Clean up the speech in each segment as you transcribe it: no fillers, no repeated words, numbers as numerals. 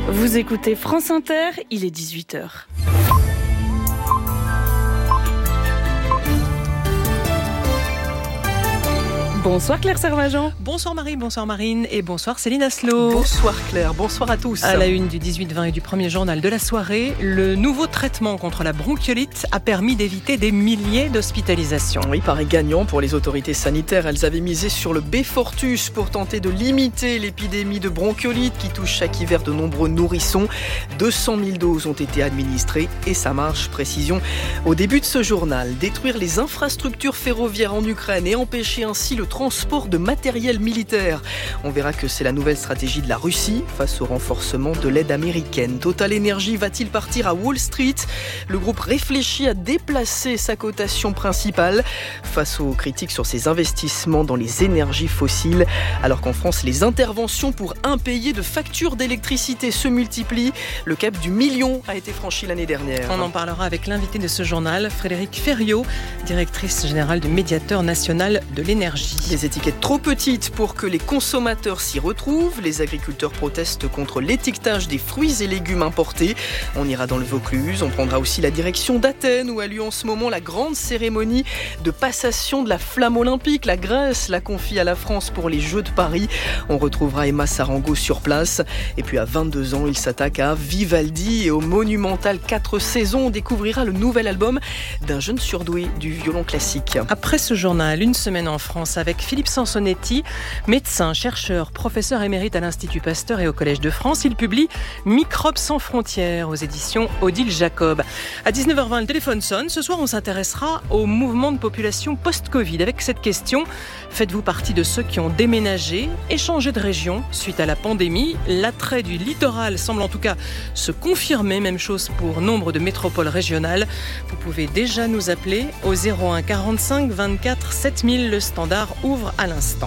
Vous écoutez France Inter, il est 18h. Bonsoir Claire Servageant. Bonsoir Marie, bonsoir Marine et bonsoir Céline Aslo. Bonsoir Claire, bonsoir à tous. À la une du 18-20 et du premier journal de la soirée, le nouveau traitement contre la bronchiolite a permis d'éviter des milliers d'hospitalisations. Oui, paraît gagnant pour les autorités sanitaires. Elles avaient misé sur le Beyfortus pour tenter de limiter l'épidémie de bronchiolite qui touche chaque hiver de nombreux nourrissons. 200 000 doses ont été administrées et ça marche. Précision au début de ce journal. Détruire les infrastructures ferroviaires en Ukraine et empêcher ainsi le transport de matériel militaire. On verra que c'est la nouvelle stratégie de la Russie face au renforcement de l'aide américaine. Total Energy va-t-il partir à Wall Street ? Le groupe réfléchit à déplacer sa cotation principale face aux critiques sur ses investissements dans les énergies fossiles. Alors qu'en France, les interventions pour impayés de factures d'électricité se multiplient. Le cap du million a été franchi l'année dernière. On en parlera avec l'invité de ce journal, Frédéric Ferriot, directrice générale du Médiateur national de l'énergie. Des étiquettes trop petites pour que les consommateurs s'y retrouvent. Les agriculteurs protestent contre l'étiquetage des fruits et légumes importés. On ira dans le Vaucluse. On prendra aussi la direction d'Athènes où a lieu en ce moment la grande cérémonie de passation de la flamme olympique. La Grèce la confie à la France pour les Jeux de Paris. On retrouvera Emma Sarango sur place. Et puis à 22 ans, il s'attaque à Vivaldi et au monumental 4 saisons. On découvrira le nouvel album d'un jeune surdoué du violon classique. Après ce journal, une semaine en France avec Philippe Sansonetti, médecin, chercheur, professeur émérite à l'Institut Pasteur et au Collège de France. Il publie Microbes sans frontières aux éditions Odile Jacob. À 19h20, le téléphone sonne. Ce soir, on s'intéressera au mouvement de population post-Covid avec cette question. Faites-vous partie de ceux qui ont déménagé et changé de région suite à la pandémie ? L'attrait du littoral semble en tout cas se confirmer. Même chose pour nombre de métropoles régionales. Vous pouvez déjà nous appeler au 01 45 24 7000. Le standard ouvre à l'instant.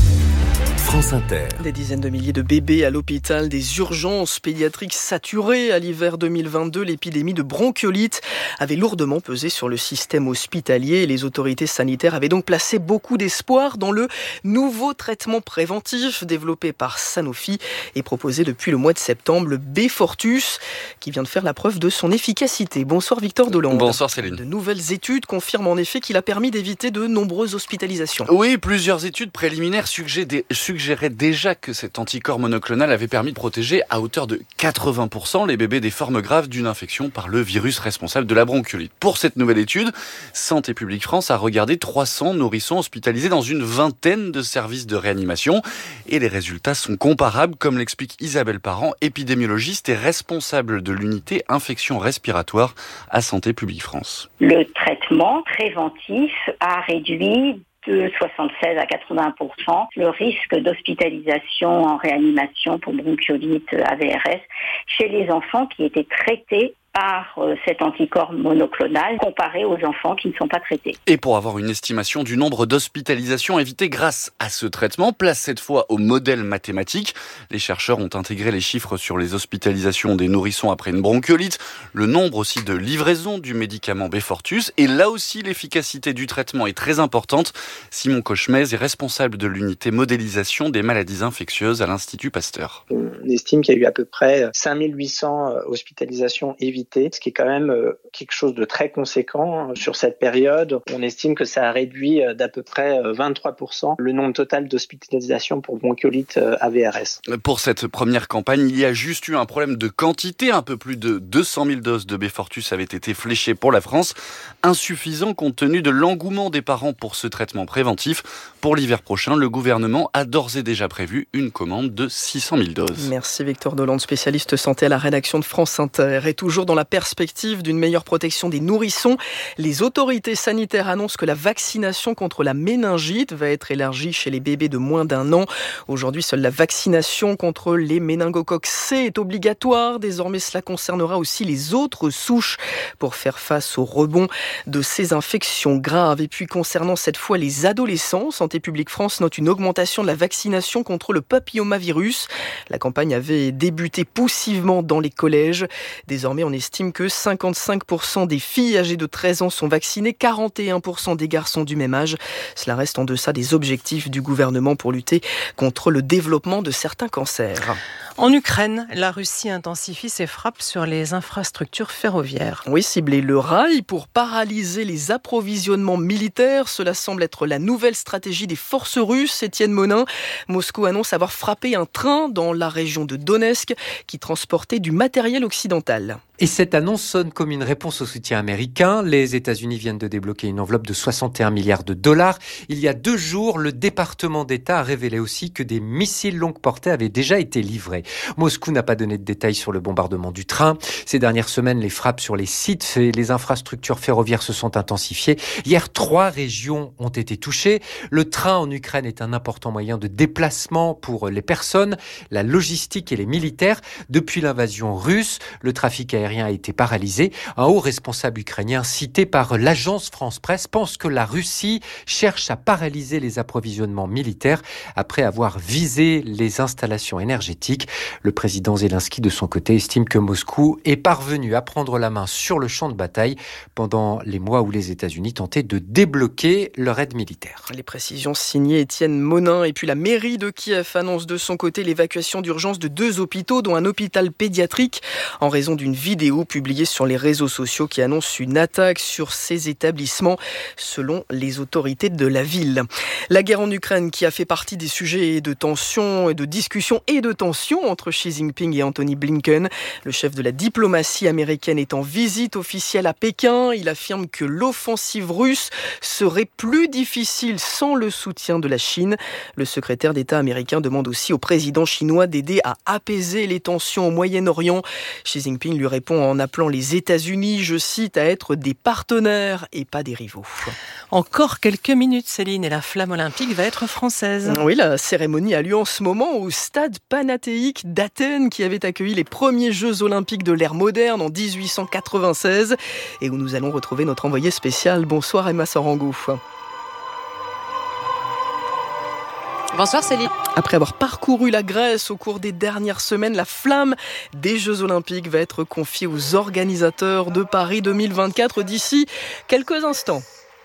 France Inter. Des dizaines de milliers de bébés à l'hôpital, des urgences pédiatriques saturées à l'hiver 2022. L'épidémie de bronchiolite avait lourdement pesé sur le système hospitalier. Les autorités sanitaires avaient donc placé beaucoup d'espoir dans le nouveau traitement préventif développé par Sanofi et proposé depuis le mois de septembre, le Beyfortus, qui vient de faire la preuve de son efficacité. Bonsoir Victor Delande. Bonsoir Céline. De nouvelles études confirment en effet qu'il a permis d'éviter de nombreuses hospitalisations. Oui, plusieurs études préliminaires suggéraient déjà que cet anticorps monoclonal avait permis de protéger à hauteur de 80% les bébés des formes graves d'une infection par le virus responsable de la bronchiolite. Pour cette nouvelle étude, Santé publique France a regardé 300 nourrissons hospitalisés dans une vingtaine de services de réanimation et les résultats sont comparables, comme l'explique Isabelle Parent, épidémiologiste et responsable de l'unité infection respiratoire à Santé publique France. Le traitement préventif a réduit de 76 à 80% le risque d'hospitalisation en réanimation pour bronchiolite AVRS chez les enfants qui étaient traités par cet anticorps monoclonal comparé aux enfants qui ne sont pas traités. Et pour avoir une estimation du nombre d'hospitalisations évitées grâce à ce traitement, place cette fois au modèle mathématique. Les chercheurs ont intégré les chiffres sur les hospitalisations des nourrissons après une bronchiolite, le nombre aussi de livraisons du médicament Beyfortus, et là aussi l'efficacité du traitement est très importante. Simon Cochemez est responsable de l'unité modélisation des maladies infectieuses à l'Institut Pasteur. On estime qu'il y a eu à peu près 5800 hospitalisations évitées, ce qui est quand même quelque chose de très conséquent. Sur cette période, on estime que ça a réduit d'à peu près 23% le nombre total d'hospitalisations pour bronchiolite AVRS. Pour cette première campagne, il y a juste eu un problème de quantité. Un peu plus de 200 000 doses de Beyfortus avaient été fléchées pour la France. Insuffisant compte tenu de l'engouement des parents pour ce traitement préventif. Pour l'hiver prochain, le gouvernement a d'ores et déjà prévu une commande de 600 000 doses. Merci Victor Delande, spécialiste santé à la rédaction de France Inter. Et toujours dans la perspective d'une meilleure protection des nourrissons, les autorités sanitaires annoncent que la vaccination contre la méningite va être élargie chez les bébés de moins d'1 an. Aujourd'hui, seule la vaccination contre les méningocoques C est obligatoire. Désormais, cela concernera aussi les autres souches pour faire face au rebond de ces infections graves. Et puis, concernant cette fois les adolescents, Santé publique France note une augmentation de la vaccination contre le papillomavirus. La campagne avait débuté poussivement dans les collèges. Désormais, on estime que 55% des filles âgées de 13 ans sont vaccinées, 41% des garçons du même âge. Cela reste en deçà des objectifs du gouvernement pour lutter contre le développement de certains cancers. En Ukraine, la Russie intensifie ses frappes sur les infrastructures ferroviaires. Oui, cibler le rail pour paralyser les approvisionnements militaires. Cela semble être la nouvelle stratégie des forces russes. Étienne Monin, Moscou annonce avoir frappé un train dans la région de Donetsk qui transportait du matériel occidental. Et cette annonce sonne comme une réponse au soutien américain. Les États-Unis viennent de débloquer une enveloppe de 61 milliards de dollars. Il y a 2 jours, le département d'État a révélé aussi que des missiles longue portée avaient déjà été livrés. Moscou n'a pas donné de détails sur le bombardement du train. Ces dernières semaines, les frappes sur les sites et les infrastructures ferroviaires se sont intensifiées. Hier, 3 régions ont été touchées. Le train en Ukraine est un important moyen de déplacement pour les personnes, la logistique et les militaires. Depuis l'invasion russe, le trafic aérien a été paralysé. Un haut responsable ukrainien cité par l'agence France Presse pense que la Russie cherche à paralyser les approvisionnements militaires après avoir visé les installations énergétiques. Le président Zelensky, de son côté, estime que Moscou est parvenu à prendre la main sur le champ de bataille pendant les mois où les États-Unis tentaient de débloquer leur aide militaire. Les précisions signées Étienne Monin. Et puis la mairie de Kiev annonce de son côté l'évacuation d'urgence de 2 hôpitaux, dont un hôpital pédiatrique, en raison d'une vidéo publiée sur les réseaux sociaux qui annonce une attaque sur ces établissements, selon les autorités de la ville. La guerre en Ukraine qui a fait partie des sujets de tension et de discussion et de tension entre Xi Jinping et Anthony Blinken. Le chef de la diplomatie américaine est en visite officielle à Pékin. Il affirme que l'offensive russe serait plus difficile sans le soutien de la Chine. Le secrétaire d'État américain demande aussi au président chinois d'aider à apaiser les tensions au Moyen-Orient. Xi Jinping lui répond en appelant les États-Unis, je cite, à être des partenaires et pas des rivaux. Encore quelques minutes, Céline, et la flamme olympique va être française. Oui, la cérémonie a lieu en ce moment au stade panathéique d'Athènes qui avait accueilli les premiers Jeux olympiques de l'ère moderne en 1896 et où nous allons retrouver notre envoyé spécial. Bonsoir Emma Sarango. Bonsoir Céline. Après avoir parcouru la Grèce au cours des dernières semaines, la flamme des Jeux Olympiques va être confiée aux organisateurs de Paris 2024 d'ici quelques instants.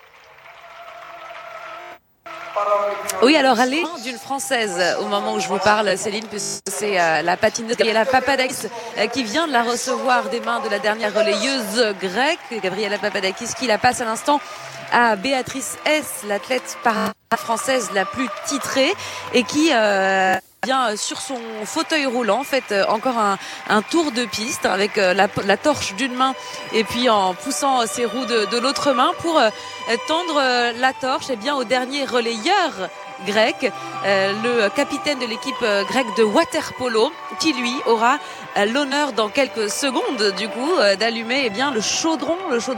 Oui, alors elle est d'une Française au moment où je vous parle, Céline, puisque c'est la patineuse Gabriela Papadakis qui vient de la recevoir des mains de la dernière relayeuse grecque, Gabriela Papadakis, qui la passe à l'instant à Béatrice Hess, l'athlète para-française la plus titrée et qui vient sur son fauteuil roulant, fait encore un tour de piste avec la torche d'une main et puis en poussant ses roues de l'autre main pour tendre la torche au dernier relayeur grec, le capitaine de l'équipe grecque de water-polo, qui lui aura l'honneur dans quelques secondes du coup d'allumer le chaudron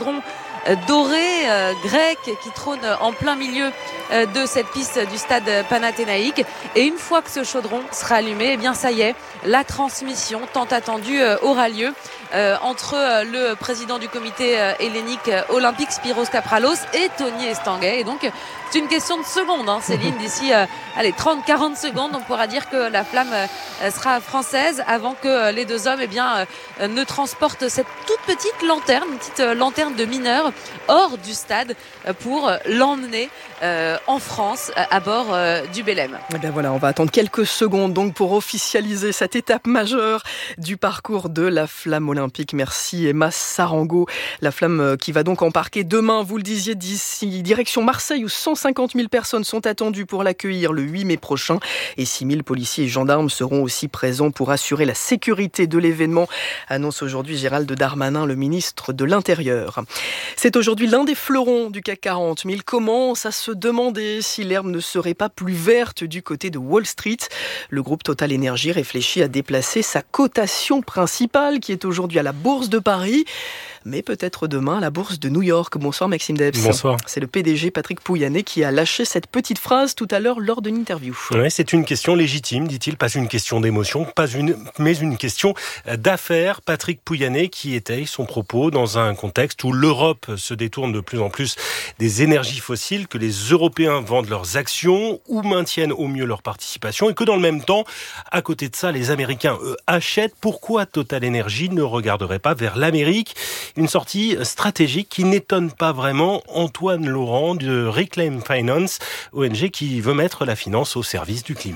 doré grec qui trône en plein milieu de cette piste du stade panathénaïque. Et une fois que ce chaudron sera allumé, ça y est, la transmission tant attendue aura lieu entre le président du comité hellénique olympique Spyros Kapralos et Tony Estanguet. Et donc c'est une question de secondes, Céline, d'ici 30-40 secondes, on pourra dire que la flamme sera française avant que les 2 hommes ne transportent cette toute petite lanterne, une petite lanterne de mineur hors du stade pour l'emmener en France à bord du Belém. Voilà, on va attendre quelques secondes donc pour officialiser cette étape majeure du parcours de la flamme olympique. Merci Emma Sarango. La flamme qui va donc embarquer demain, vous le disiez, d'ici direction Marseille où 150 000 personnes sont attendues pour l'accueillir le 8 mai prochain et 6 000 policiers et gendarmes seront aussi présents pour assurer la sécurité de l'événement, annonce aujourd'hui Gérald Darmanin, le ministre de l'Intérieur. C'est aujourd'hui l'un des fleurons du CAC 40, mais il commence à se demander si l'herbe ne serait pas plus verte du côté de Wall Street. Le groupe Total Energy réfléchit à déplacer sa cotation principale qui est aujourd'hui à la Bourse de Paris, mais peut-être demain à la Bourse de New York. Bonsoir Maxime Debs. Bonsoir. C'est le PDG Patrick Pouyanné qui a lâché cette petite phrase tout à l'heure lors d'une interview. Oui, c'est une question légitime, dit-il, pas une question d'émotion, mais une question d'affaires. Patrick Pouyanné qui étaye son propos dans un contexte où l'Europe se détourne de plus en plus des énergies fossiles, que les Européens vendent leurs actions ou maintiennent au mieux leur participation et que dans le même temps, à côté de ça, les Américains, eux, achètent. Pourquoi Total Energy ne regarderait pas vers l'Amérique ? Une sortie stratégique qui n'étonne pas vraiment Antoine Laurent de Reclaim Finance, ONG qui veut mettre la finance au service du climat.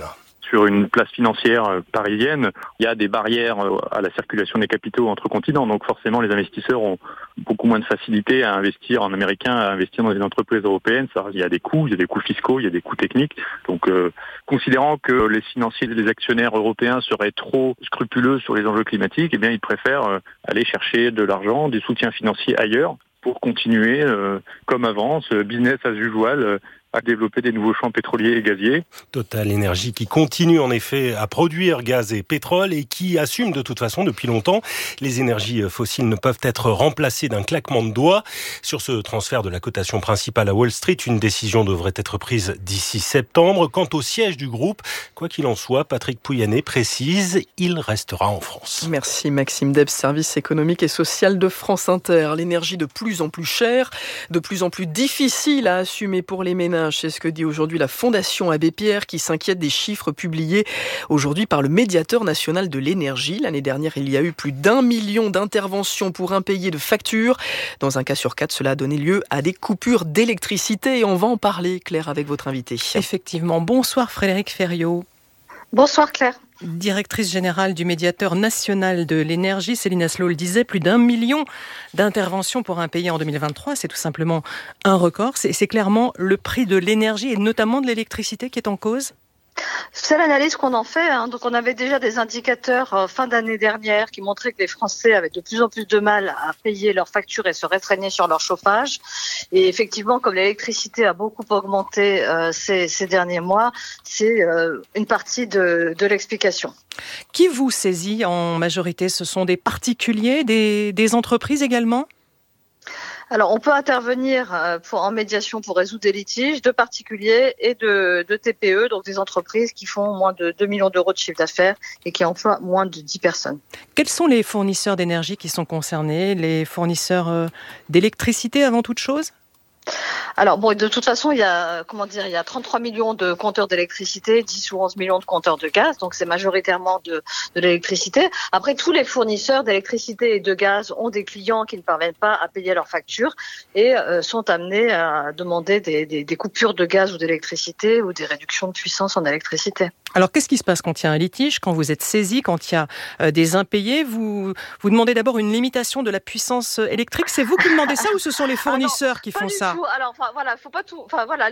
sur une place financière parisienne, il y a des barrières à la circulation des capitaux entre continents. Donc forcément, les investisseurs ont beaucoup moins de facilité à investir en américain, à investir dans une entreprise européenne. Ça, il y a des coûts fiscaux, il y a des coûts techniques. Donc, considérant que les financiers et les actionnaires européens seraient trop scrupuleux sur les enjeux climatiques, eh bien, ils préfèrent aller chercher de l'argent, des soutiens financiers ailleurs pour continuer, comme avant, ce business as usual, à développer des nouveaux champs pétroliers et gaziers. Total Énergie qui continue en effet à produire gaz et pétrole et qui assume de toute façon depuis longtemps les énergies fossiles ne peuvent être remplacées d'un claquement de doigts. Sur ce transfert de la cotation principale à Wall Street, une décision devrait être prise d'ici septembre. Quant au siège du groupe, quoi qu'il en soit, Patrick Pouyanné précise, il restera en France. Merci Maxime Debs, service économique et social de France Inter. L'énergie de plus en plus chère, de plus en plus difficile à assumer pour les ménages. C'est ce que dit aujourd'hui la Fondation Abbé Pierre qui s'inquiète des chiffres publiés aujourd'hui par le médiateur national de l'énergie. L'année dernière, il y a eu plus d'1 million d'interventions pour impayés de factures. Dans un cas sur 4, cela a donné lieu à des coupures d'électricité. Et on va en parler, Claire, avec votre invité. Effectivement. Bonsoir Frédéric Ferriot. Bonsoir Claire. Directrice générale du médiateur national de l'énergie, Céline Aslo le disait, plus d'1 million d'interventions pour impayés en 2023. C'est tout simplement un record. C'est clairement le prix de l'énergie et notamment de l'électricité qui est en cause. C'est l'analyse qu'on en fait. Donc on avait déjà des indicateurs fin d'année dernière qui montraient que les Français avaient de plus en plus de mal à payer leurs factures et se restreignaient sur leur chauffage. Et effectivement, comme l'électricité a beaucoup augmenté ces derniers mois, c'est une partie de l'explication. Qui vous saisit en majorité? Ce sont des particuliers, des entreprises également? Alors, on peut intervenir en médiation pour résoudre des litiges de particuliers et de TPE, donc des entreprises qui font moins de 2 millions d'euros de chiffre d'affaires et qui emploient moins de 10 personnes. Quels sont les fournisseurs d'énergie qui sont concernés? Les fournisseurs d'électricité avant toute chose? Alors bon, de toute façon, il y a 33 millions de compteurs d'électricité, 10 ou 11 millions de compteurs de gaz, donc c'est majoritairement de l'électricité. Après, tous les fournisseurs d'électricité et de gaz ont des clients qui ne parviennent pas à payer leurs factures et sont amenés à demander des coupures de gaz ou d'électricité ou des réductions de puissance en électricité. Alors, qu'est-ce qui se passe quand il y a un litige, quand vous êtes saisi, quand il y a des impayés? Vous demandez d'abord une limitation de la puissance électrique. C'est vous qui demandez ça ou ce sont les fournisseurs qui font ça? Alors, faut pas tout.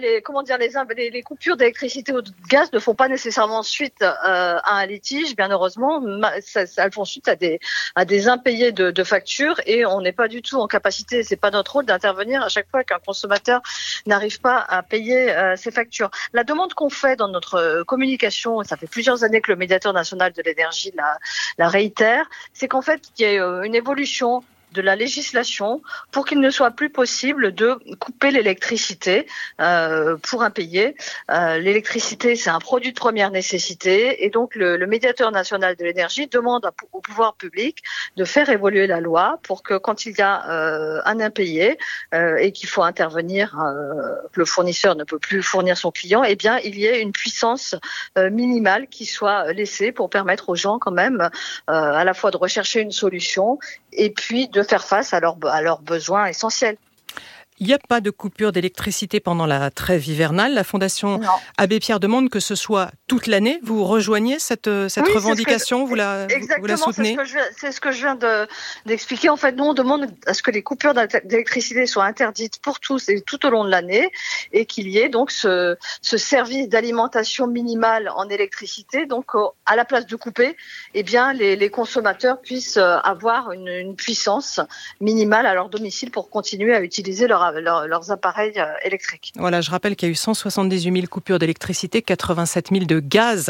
Les coupures d'électricité ou de gaz ne font pas nécessairement suite à un litige. Bien heureusement, elles font suite à des impayés de factures et on n'est pas du tout en capacité. C'est pas notre rôle d'intervenir à chaque fois qu'un consommateur n'arrive pas à payer ses factures. La demande qu'on fait dans notre communication, ça fait plusieurs années que le médiateur national de l'énergie la réitère, c'est qu'en fait, il y a une évolution de la législation pour qu'il ne soit plus possible de couper l'électricité pour impayés. L'électricité, c'est un produit de première nécessité et donc le médiateur national de l'énergie demande au pouvoir public de faire évoluer la loi pour que quand il y a un impayé et qu'il faut intervenir, que le fournisseur ne peut plus fournir son client, eh bien il y ait une puissance minimale qui soit laissée pour permettre aux gens quand même à la fois de rechercher une solution et puis de faire face à leurs besoins essentiels. Il n'y a pas de coupure d'électricité pendant la trêve hivernale. La Fondation Abbé Pierre demande que ce soit toute l'année. Vous rejoignez cette revendication, vous la soutenez? C'est ce que je viens d'expliquer. En fait, nous, on demande à ce que les coupures d'électricité soient interdites pour tous et tout au long de l'année et qu'il y ait donc ce service d'alimentation minimale en électricité. Donc, à la place de couper, eh bien, les consommateurs puissent avoir une puissance minimale à leur domicile pour continuer à utiliser leurs appareils électriques. Voilà, je rappelle qu'il y a eu 178 000 coupures d'électricité, 87 000 de gaz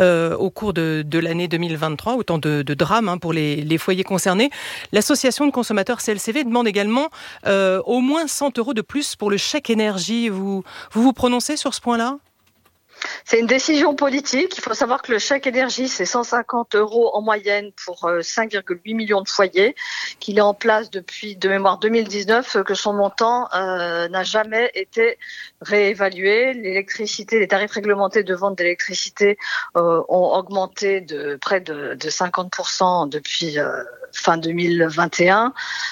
au cours de l'année 2023, autant de drames pour les foyers concernés. L'association de consommateurs CLCV demande également au moins 100 € de plus pour le chèque énergie. Vous prononcez sur ce point-là ? C'est une décision politique. Il faut savoir que le chèque énergie, c'est 150 € en moyenne pour 5,8 millions de foyers, qu'il est en place depuis, de mémoire, 2019, que son montant n'a jamais été réévalué. L'électricité, les tarifs réglementés de vente d'électricité ont augmenté de près de 50% depuis fin 2021.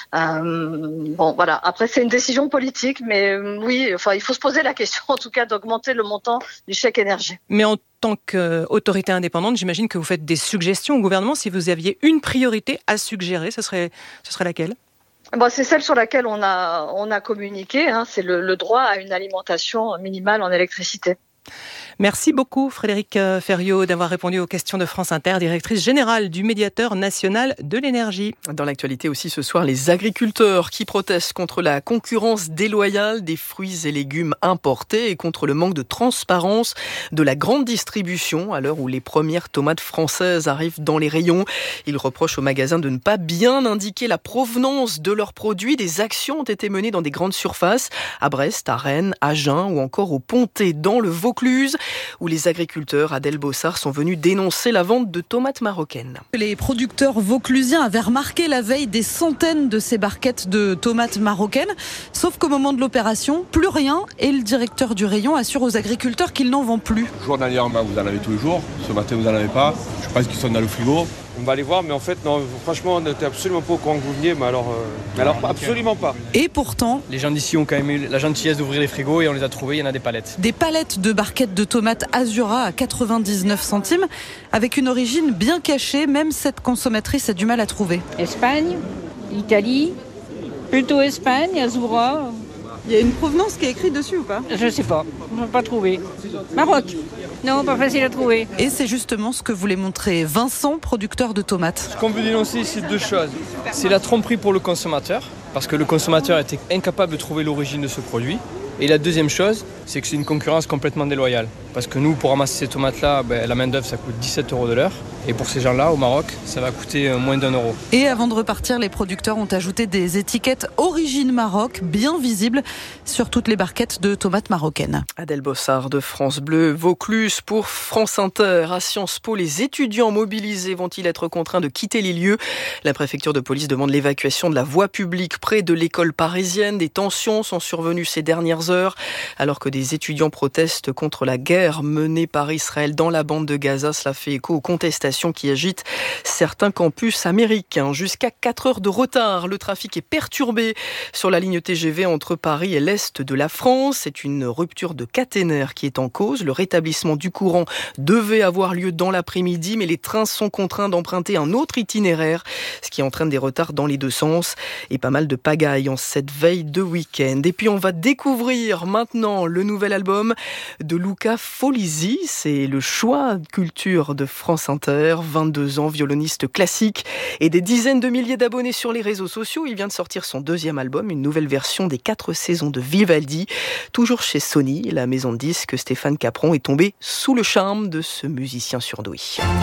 Bon, voilà. Après, c'est une décision politique, mais oui, enfin, il faut se poser la question, en tout cas, d'augmenter le montant du chèque énergie. Mais en tant qu'autorité indépendante, j'imagine que vous faites des suggestions au gouvernement. Si vous aviez une priorité à suggérer, ce serait laquelle ? Bon, c'est celle sur laquelle on a communiqué, hein, c'est le droit à une alimentation minimale en électricité. Merci beaucoup Frédéric Ferriot d'avoir répondu aux questions de France Inter, directrice générale du Médiateur national de l'énergie. Dans l'actualité aussi ce soir, les agriculteurs qui protestent contre la concurrence déloyale des fruits et légumes importés et contre le manque de transparence de la grande distribution à l'heure où les premières tomates françaises arrivent dans les rayons. Ils reprochent aux magasins de ne pas bien indiquer la provenance de leurs produits. Des actions ont été menées dans des grandes surfaces, à Brest, à Rennes, à Agen ou encore au Pontet dans le Vaucluse, où les agriculteurs à Delbossard sont venus dénoncer la vente de tomates marocaines. Les producteurs vauclusiens avaient remarqué la veille des centaines de ces barquettes de tomates marocaines, sauf qu'au moment de l'opération, plus rien, et le directeur du rayon assure aux agriculteurs qu'ils n'en vendent plus. Journalièrement, vous en avez tous les jours, ce matin vous n'en avez pas, je pense qu'ils sont dans le frigo. On va aller voir, mais en fait, non, franchement, on n'était absolument pas au courant que vous veniez, mais alors absolument pas. Et pourtant, les gens d'ici ont quand même eu la gentillesse d'ouvrir les frigos et on les a trouvés, il y en a des palettes. Des palettes de barquettes de tomates Azura à 99 centimes, avec une origine bien cachée, même cette consommatrice a du mal à trouver. Espagne, Italie, plutôt Espagne, Azura. Il y a une provenance qui est écrite dessus ou pas ? Je sais pas, on n'a pas trouvé. Maroc. Non, pas facile à trouver. Et c'est justement ce que voulait montrer Vincent, producteur de tomates. Ce qu'on veut dénoncer, c'est deux choses. C'est la tromperie pour le consommateur, parce que le consommateur était incapable de trouver l'origine de ce produit. Et la deuxième chose, c'est que c'est une concurrence complètement déloyale. Parce que nous, pour ramasser ces tomates-là, la main-d'œuvre, ça coûte 17 € de l'heure. Et pour ces gens-là, au Maroc, ça va coûter moins d'1 €. Et avant de repartir, les producteurs ont ajouté des étiquettes Origine Maroc, bien visibles sur toutes les barquettes de tomates marocaines. Adèle Bossard de France Bleu, Vaucluse pour France Inter. À Sciences Po, les étudiants mobilisés vont-ils être contraints de quitter les lieux ? La préfecture de police demande l'évacuation de la voie publique près de l'école parisienne. Des tensions sont survenues ces dernières heures, alors que des étudiants protestent contre la guerre menée par Israël dans la bande de Gaza. Cela fait écho aux contestations qui agitent certains campus américains. Jusqu'à 4 heures de retard, le trafic est perturbé sur la ligne TGV entre Paris et l'Est de la France. C'est une rupture de caténaire qui est en cause. Le rétablissement du courant devait avoir lieu dans l'après-midi, mais les trains sont contraints d'emprunter un autre itinéraire, ce qui entraîne des retards dans les deux sens et pas mal de pagaille en cette veille de week-end. Et puis on va découvrir maintenant le nouvel album de Luca Folisi. C'est le choix culture de France Inter. 22 ans, violoniste classique et des dizaines de milliers d'abonnés sur les réseaux sociaux. Il vient de sortir son deuxième album, une nouvelle version des 4 saisons de Vivaldi. Toujours chez Sony, la maison de disques, Stéphane Capron est tombé sous le charme de ce musicien surdoué.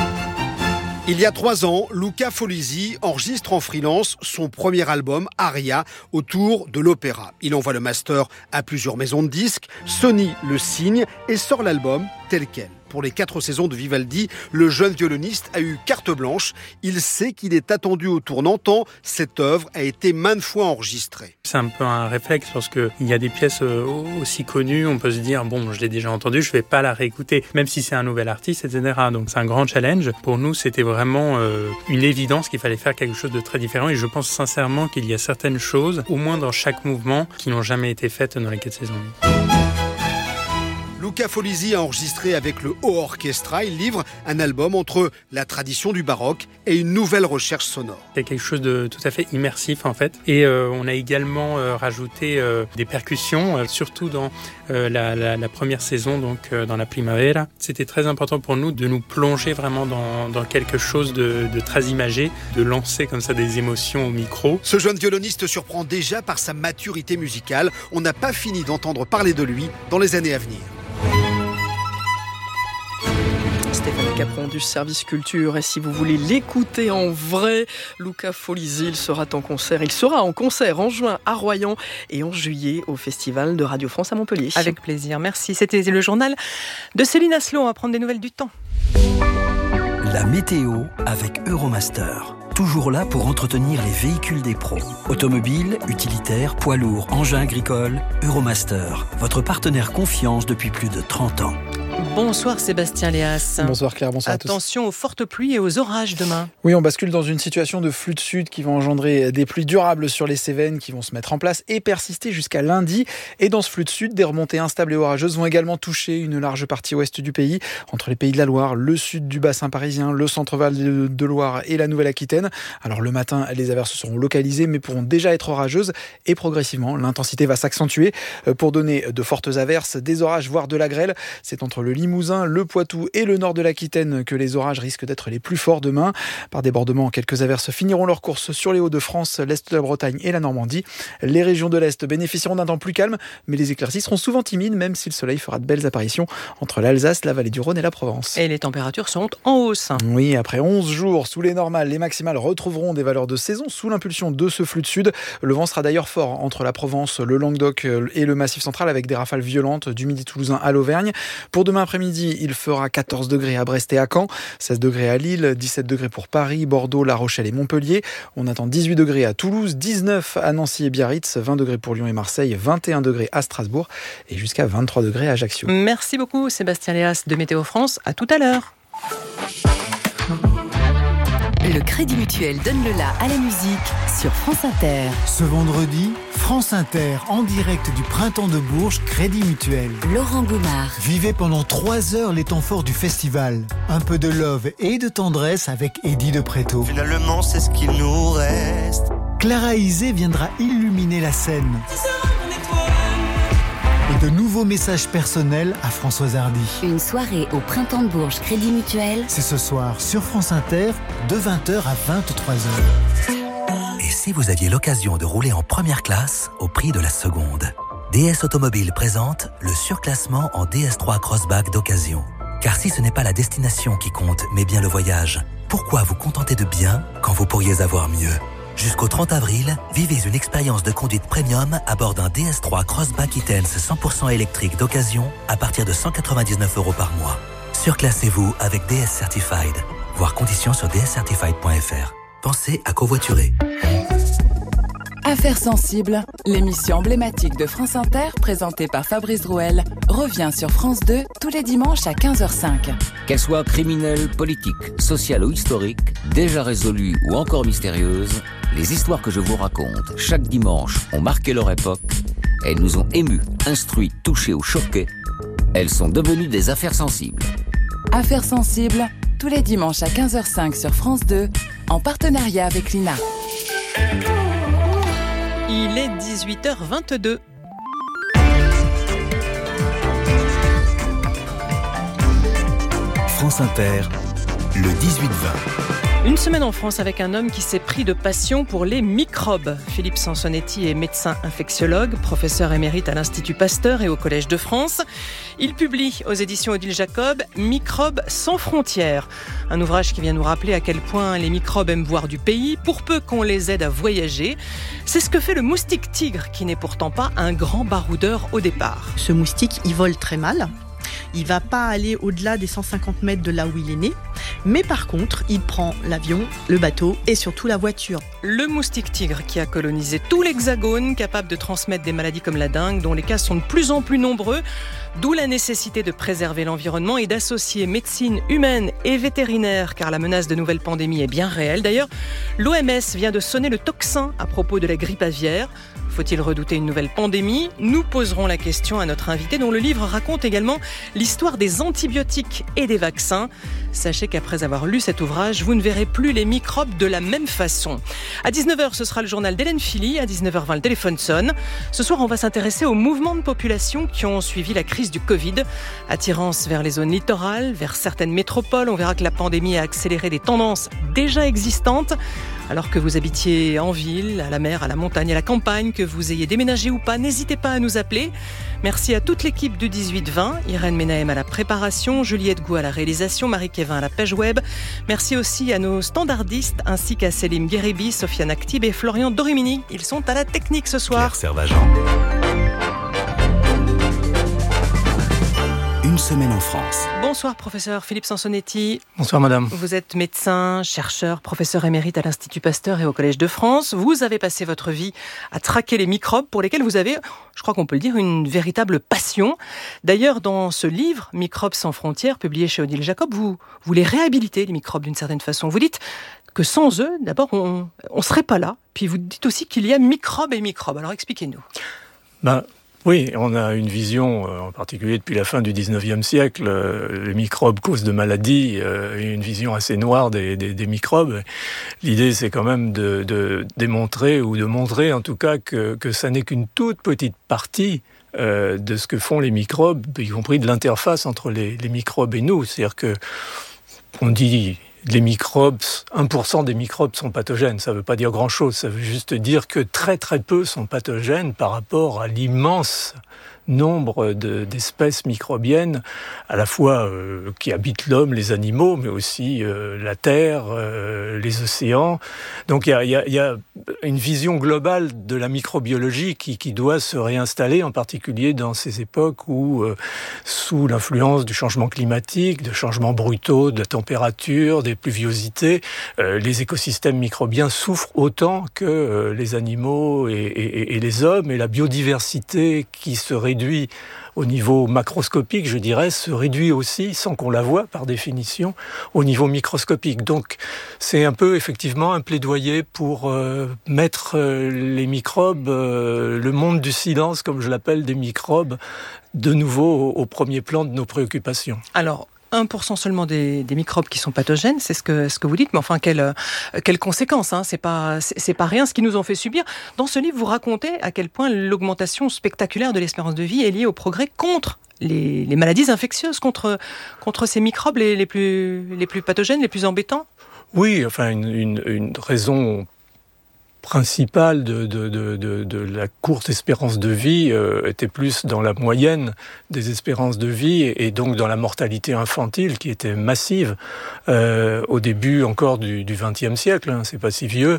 Il y a 3 ans, Luca Folisi enregistre en freelance son premier album, Aria, autour de l'opéra. Il envoie le master à plusieurs maisons de disques, Sony le signe et sort l'album tel quel. Pour les 4 saisons de Vivaldi, le jeune violoniste a eu carte blanche. Il sait qu'il est attendu au tournant tant cette œuvre a été maintes fois enregistrée. C'est un peu un réflexe parce qu'il y a des pièces aussi connues, on peut se dire, bon, je l'ai déjà entendue, je ne vais pas la réécouter, même si c'est un nouvel artiste, etc. Donc c'est un grand challenge. Pour nous, c'était vraiment une évidence qu'il fallait faire quelque chose de très différent et je pense sincèrement qu'il y a certaines choses, au moins dans chaque mouvement, qui n'ont jamais été faites dans les 4 saisons. Luca Folisi a enregistré avec le Haut Orchestra. Il livre un album entre la tradition du baroque et une nouvelle recherche sonore. C'est quelque chose de tout à fait immersif en fait. Et on a également rajouté des percussions, surtout dans la première saison, donc dans la Primavera. C'était très important pour nous de nous plonger vraiment dans quelque chose de très imagé, de lancer comme ça des émotions au micro. Ce jeune violoniste surprend déjà par sa maturité musicale. On n'a pas fini d'entendre parler de lui dans les années à venir. Stéphane Capron du service culture. Et si vous voulez l'écouter en vrai, Luca Folisi, il sera en concert en juin à Royan et en juillet au Festival de Radio France à Montpellier. Avec plaisir, merci. C'était le journal de Céline Asselot. On va prendre des nouvelles du temps. La météo avec Euromaster. Toujours là pour entretenir les véhicules des pros. Automobiles, utilitaires, poids lourds, engins agricoles. Euromaster, votre partenaire confiance depuis plus de 30 ans. Bonsoir Sébastien Léas. Bonsoir Claire, bonsoir à tous. Attention aux fortes pluies et aux orages demain. Oui, on bascule dans une situation de flux de sud qui va engendrer des pluies durables sur les Cévennes qui vont se mettre en place et persister jusqu'à lundi. Et dans ce flux de sud, des remontées instables et orageuses vont également toucher une large partie ouest du pays, entre les pays de la Loire, le sud du bassin parisien, le centre-val de Loire et la Nouvelle-Aquitaine. Alors le matin, les averses seront localisées mais pourront déjà être orageuses et progressivement, l'intensité va s'accentuer pour donner de fortes averses, des orages, voire de la grêle. C'est entre le Limousin, le Poitou et le nord de l'Aquitaine que les orages risquent d'être les plus forts demain. Par débordement, quelques averses finiront leur course sur les Hauts-de-France, l'Est de la Bretagne et la Normandie. Les régions de l'Est bénéficieront d'un temps plus calme, mais les éclaircies seront souvent timides, même si le soleil fera de belles apparitions entre l'Alsace, la vallée du Rhône et la Provence. Et les températures seront en hausse. Oui, après 11 jours sous les normales, les maximales retrouveront des valeurs de saison sous l'impulsion de ce flux de sud. Le vent sera d'ailleurs fort entre la Provence, le Languedoc et le Massif central avec des rafales violentes du Midi toulousain à l'Auvergne. Pour demain après-midi, il fera 14 degrés à Brest et à Caen, 16 degrés à Lille, 17 degrés pour Paris, Bordeaux, La Rochelle et Montpellier. On attend 18 degrés à Toulouse, 19 à Nancy et Biarritz, 20 degrés pour Lyon et Marseille, 21 degrés à Strasbourg et jusqu'à 23 degrés à Ajaccio. Merci beaucoup Sébastien Léas de Météo France. À tout à l'heure. Le Crédit Mutuel donne le la à la musique sur France Inter. Ce vendredi, France Inter en direct du Printemps de Bourges, Crédit Mutuel. Laurent Goumard. Vivez pendant 3 heures les temps forts du festival. Un peu de love et de tendresse avec Eddie de Pretto. Finalement, c'est ce qu'il nous reste. Clara Isé viendra illuminer la scène. Et de nouveaux messages personnels à Françoise Hardy. Une soirée au Printemps de Bourges Crédit Mutuel. C'est ce soir sur France Inter de 20h à 23h. Et si vous aviez l'occasion de rouler en première classe au prix de la seconde? DS Automobile présente le surclassement en DS3 Crossback d'occasion. Car si ce n'est pas la destination qui compte, mais bien le voyage, pourquoi vous contenter de bien quand vous pourriez avoir mieux? Jusqu'au 30 avril, vivez une expérience de conduite premium à bord d'un DS3 Crossback E-Tense 100% électrique d'occasion à partir de 199 € par mois. Surclassez-vous avec DS Certified. Voir conditions sur dscertified.fr. Pensez à covoiturer. Affaires sensibles, l'émission emblématique de France Inter, présentée par Fabrice Drouel, revient sur France 2 tous les dimanches à 15h05. Qu'elle soit criminelle, politique, sociale ou historique, déjà résolue ou encore mystérieuse, les histoires que je vous raconte chaque dimanche ont marqué leur époque. Elles nous ont émus, instruits, touchés ou choqués. Elles sont devenues des affaires sensibles. Affaires sensibles, tous les dimanches à 15h05 sur France 2, en partenariat avec l'INA. Il est 18h22. France Inter, le 18-20. Une semaine en France avec un homme qui s'est pris de passion pour les microbes. Philippe Sansonetti est médecin infectiologue, professeur émérite à l'Institut Pasteur et au Collège de France. Il publie aux éditions Odile Jacob « Microbes sans frontières ». Un ouvrage qui vient nous rappeler à quel point les microbes aiment voir du pays, pour peu qu'on les aide à voyager. C'est ce que fait le moustique tigre, qui n'est pourtant pas un grand baroudeur au départ. Ce moustique, il vole très mal. Il ne va pas aller au-delà des 150 mètres de là où il est né. Mais par contre, il prend l'avion, le bateau et surtout la voiture. Le moustique tigre qui a colonisé tout l'Hexagone, capable de transmettre des maladies comme la dengue, dont les cas sont de plus en plus nombreux. D'où la nécessité de préserver l'environnement et d'associer médecine humaine et vétérinaire, car la menace de nouvelles pandémies est bien réelle. D'ailleurs, l'OMS vient de sonner le tocsin à propos de la grippe aviaire. Faut-il redouter une nouvelle pandémie? Nous poserons la question à notre invité, dont le livre raconte également l'histoire des antibiotiques et des vaccins. Sachez qu'après avoir lu cet ouvrage, vous ne verrez plus les microbes de la même façon. À 19h, ce sera le journal d'Hélène Philly. À 19h20, le téléphone sonne. Ce soir, on va s'intéresser aux mouvements de population qui ont suivi la crise du Covid. Attirance vers les zones littorales, vers certaines métropoles. On verra que la pandémie a accéléré des tendances déjà existantes. Alors que vous habitiez en ville, à la mer, à la montagne, à la campagne, que vous ayez déménagé ou pas, n'hésitez pas à nous appeler. Merci à toute l'équipe du 18-20, Irène Ménahem à la préparation, Juliette Gou à la réalisation, Marie-Kévin à la page web. Merci aussi à nos standardistes, ainsi qu'à Célim Guéribi, Sofiane Actib et Florian Dorimini. Ils sont à la technique ce soir. Claire Servagent. Une seule semaine en France. Bonsoir professeur Philippe Sansonetti. Bonsoir madame. Vous êtes médecin, chercheur, professeur émérite à l'Institut Pasteur et au Collège de France. Vous avez passé votre vie à traquer les microbes pour lesquels vous avez, je crois qu'on peut le dire, une véritable passion. D'ailleurs, dans ce livre, Microbes sans frontières, publié chez Odile Jacob, vous les réhabilitez, les microbes, d'une certaine façon. Vous dites que sans eux, d'abord, on ne serait pas là. Puis vous dites aussi qu'il y a microbes et microbes. Alors expliquez-nous. Oui, on a une vision, en particulier depuis la fin du 19e siècle, les microbes causent de maladies, et une vision assez noire des microbes. L'idée, c'est quand même de démontrer, ou de montrer en tout cas, que ça n'est qu'une toute petite partie de ce que font les microbes, y compris de l'interface entre les microbes et nous. C'est-à-dire que on dit les microbes, 1% des microbes sont pathogènes. Ça ne veut pas dire grand-chose. Ça veut juste dire que très très peu sont pathogènes par rapport à l'immense nombre d'espèces microbiennes, à la fois qui habitent l'homme, les animaux, mais aussi la terre, les océans. Donc il y a une vision globale de la microbiologie qui doit se réinstaller, en particulier dans ces époques où, sous l'influence du changement climatique, de changements brutaux, de la température, des pluviosités, les écosystèmes microbiens souffrent autant que les animaux et les hommes, et la biodiversité qui se réduit au niveau macroscopique, je dirais, se réduit aussi, sans qu'on la voie par définition, au niveau microscopique. Donc c'est un peu effectivement un plaidoyer pour mettre les microbes, le monde du silence, comme je l'appelle, des microbes, de nouveau au premier plan de nos préoccupations. Alors, 1% seulement des microbes qui sont pathogènes, c'est ce que vous dites, mais enfin, quelles conséquences, hein, c'est pas rien ce qu'ils nous ont fait subir. Dans ce livre, vous racontez à quel point l'augmentation spectaculaire de l'espérance de vie est liée au progrès contre les maladies infectieuses, contre ces microbes les plus pathogènes, les plus embêtants. Oui, enfin, une raison principale de la courte espérance de vie était plus dans la moyenne des espérances de vie et donc dans la mortalité infantile qui était massive au début encore du XXe siècle, hein, c'est pas si vieux.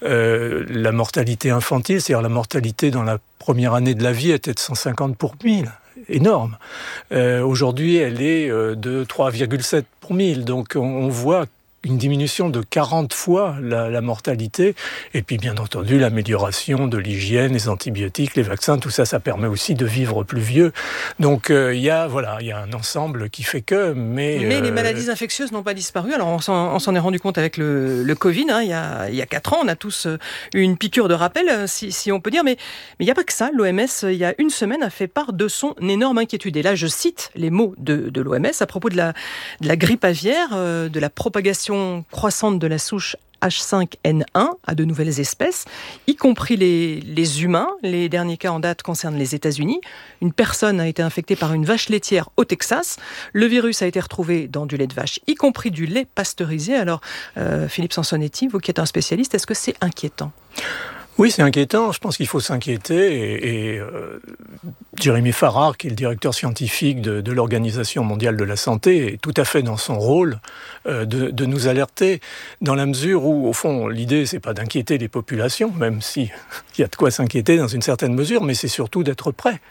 La mortalité infantile, c'est-à-dire la mortalité dans la première année de la vie, était de 150 pour 1000. Énorme. Aujourd'hui, elle est de 3,7 pour 1000. Donc on voit une diminution de 40 fois la mortalité, et puis bien entendu l'amélioration de l'hygiène, les antibiotiques, les vaccins, tout ça, ça permet aussi de vivre plus vieux. Donc il y a un ensemble qui fait que... Mais les maladies infectieuses n'ont pas disparu. Alors on s'en est rendu compte avec le Covid, hein, il y a 4 ans, on a tous eu une piqûre de rappel, si on peut dire, mais il n'y a pas que ça. L'OMS, il y a une semaine, a fait part de son énorme inquiétude. Et là, je cite les mots de l'OMS à propos de la grippe aviaire, de la propagation croissante de la souche H5N1 à de nouvelles espèces, y compris les humains. Les derniers cas en date concernent les États-Unis. Une personne a été infectée par une vache laitière au Texas. Le virus a été retrouvé dans du lait de vache, y compris du lait pasteurisé. Alors, Philippe Sansonetti, vous qui êtes un spécialiste, est-ce que c'est inquiétant ? Oui, c'est inquiétant. Je pense qu'il faut s'inquiéter. Et Jérémy Farrar, qui est le directeur scientifique de l'Organisation mondiale de la santé, est tout à fait dans son rôle de nous alerter, dans la mesure où, au fond, l'idée, c'est pas d'inquiéter les populations, même si il y a de quoi s'inquiéter dans une certaine mesure, mais c'est surtout d'être prêt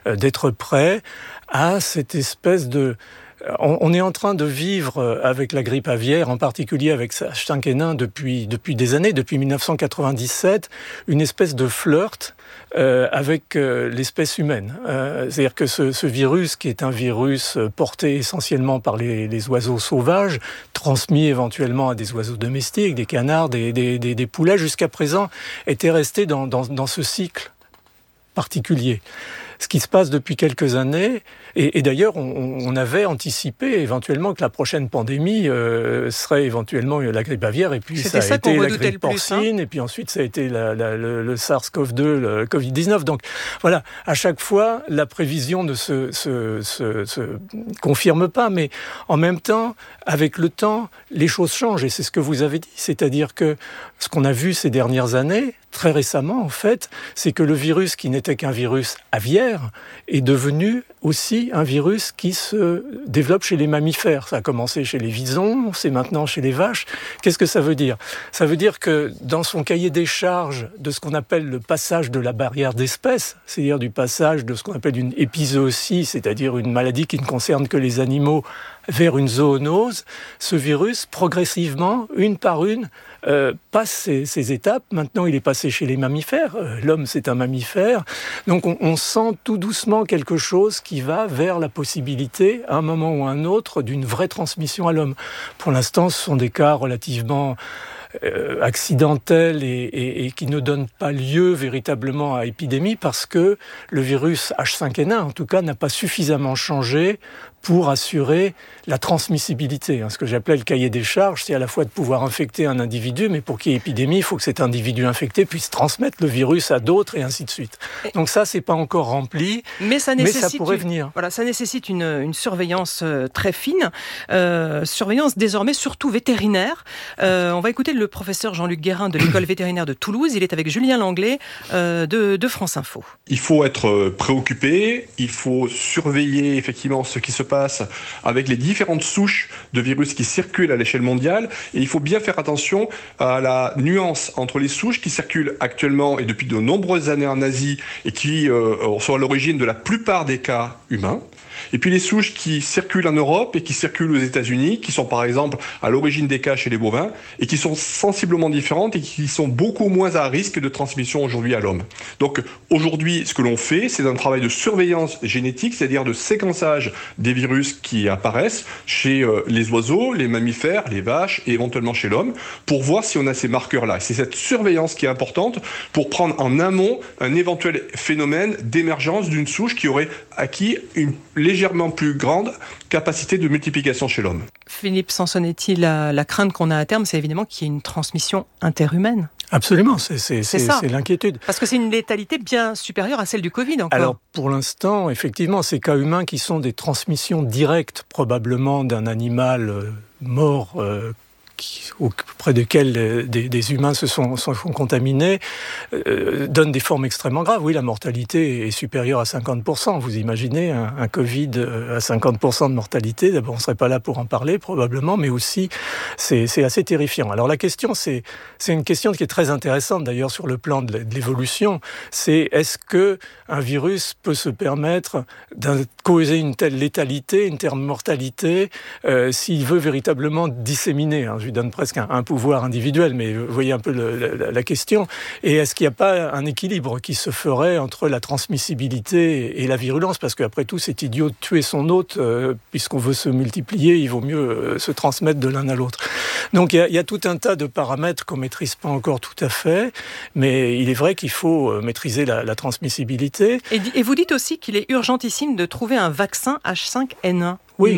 à cette espèce de... On est en train de vivre avec la grippe aviaire, en particulier avec H5N1 depuis des années, depuis 1997, une espèce de flirt avec l'espèce humaine. C'est-à-dire que ce virus, qui est un virus porté essentiellement par les oiseaux sauvages, transmis éventuellement à des oiseaux domestiques, des canards, des poulets, jusqu'à présent, était resté dans ce cycle particulier. Ce qui se passe depuis quelques années, et d'ailleurs on avait anticipé éventuellement que la prochaine pandémie serait éventuellement la grippe aviaire, et puis ça a été la grippe porcine, et puis ensuite ça a été le SARS-CoV-2, le Covid-19. Donc voilà, à chaque fois la prévision ne se confirme pas, mais en même temps, avec le temps, les choses changent, et c'est ce que vous avez dit, c'est-à-dire que ce qu'on a vu ces dernières années, très récemment, en fait, c'est que le virus qui n'était qu'un virus aviaire est devenu aussi un virus qui se développe chez les mammifères. Ça a commencé chez les visons, c'est maintenant chez les vaches. Qu'est-ce que ça veut dire ? Ça veut dire que dans son cahier des charges de ce qu'on appelle le passage de la barrière d'espèces, c'est-à-dire du passage de ce qu'on appelle une épizootie, c'est-à-dire une maladie qui ne concerne que les animaux, vers une zoonose, ce virus, progressivement, une par une, passe ces étapes. Maintenant, il est passé chez les mammifères. L'homme, c'est un mammifère. Donc, on sent tout doucement quelque chose qui va vers la possibilité, à un moment ou à un autre, d'une vraie transmission à l'homme. Pour l'instant, ce sont des cas relativement accidentels et qui ne donnent pas lieu véritablement à épidémie parce que le virus H5N1, en tout cas, n'a pas suffisamment changé pour assurer la transmissibilité. Ce que j'appelais le cahier des charges, c'est à la fois de pouvoir infecter un individu, mais pour qu'il y ait épidémie, il faut que cet individu infecté puisse transmettre le virus à d'autres et ainsi de suite. Donc ça, c'est pas encore rempli, mais ça pourrait venir. Voilà, ça nécessite une surveillance très fine, surveillance désormais surtout vétérinaire. On va écouter le professeur Jean-Luc Guérin de l'école vétérinaire de Toulouse. Il est avec Julien Langlais de France Info. Il faut être préoccupé, il faut surveiller effectivement ce qui se passe avec les différentes souches de virus qui circulent à l'échelle mondiale, et il faut bien faire attention à la nuance entre les souches qui circulent actuellement et depuis de nombreuses années en Asie et qui sont à l'origine de la plupart des cas humains, et puis les souches qui circulent en Europe et qui circulent aux États-Unis, qui sont par exemple à l'origine des cas chez les bovins et qui sont sensiblement différentes et qui sont beaucoup moins à risque de transmission aujourd'hui à l'homme. Donc aujourd'hui, ce que l'on fait, c'est un travail de surveillance génétique, c'est-à-dire de séquençage des virus qui apparaissent chez les oiseaux, les mammifères, les vaches et éventuellement chez l'homme, pour voir si on a ces marqueurs-là. C'est cette surveillance qui est importante pour prendre en amont un éventuel phénomène d'émergence d'une souche qui aurait acquis une légèrement plus grande capacité de multiplication chez l'homme. Philippe Sansonetti, la crainte qu'on a à terme, c'est évidemment qu'il y ait une transmission interhumaine. Absolument, c'est l'inquiétude. Parce que c'est une létalité bien supérieure à celle du Covid encore. Alors pour l'instant, effectivement, ces cas humains qui sont des transmissions directes probablement d'un animal mort auprès desquels des humains se sont contaminés, donnent des formes extrêmement graves. Oui, la mortalité est supérieure à 50%. Vous imaginez un Covid à 50% de mortalité. D'abord, on ne serait pas là pour en parler, probablement, mais aussi, c'est assez terrifiant. Alors la question, c'est une question qui est très intéressante, d'ailleurs, sur le plan de l'évolution. C'est est-ce qu'un virus peut se permettre de causer une telle létalité, une telle mortalité, s'il veut véritablement disséminer, je lui donne presque un pouvoir individuel, mais vous voyez un peu la question. Et est-ce qu'il n'y a pas un équilibre qui se ferait entre la transmissibilité et la virulence ? Parce qu'après tout, c'est idiot de tuer son hôte, puisqu'on veut se multiplier, il vaut mieux se transmettre de l'un à l'autre. Donc il y a tout un tas de paramètres qu'on ne maîtrise pas encore tout à fait, mais il est vrai qu'il faut maîtriser la transmissibilité. Et vous dites aussi qu'il est urgentissime de trouver un vaccin H5N1. Oui,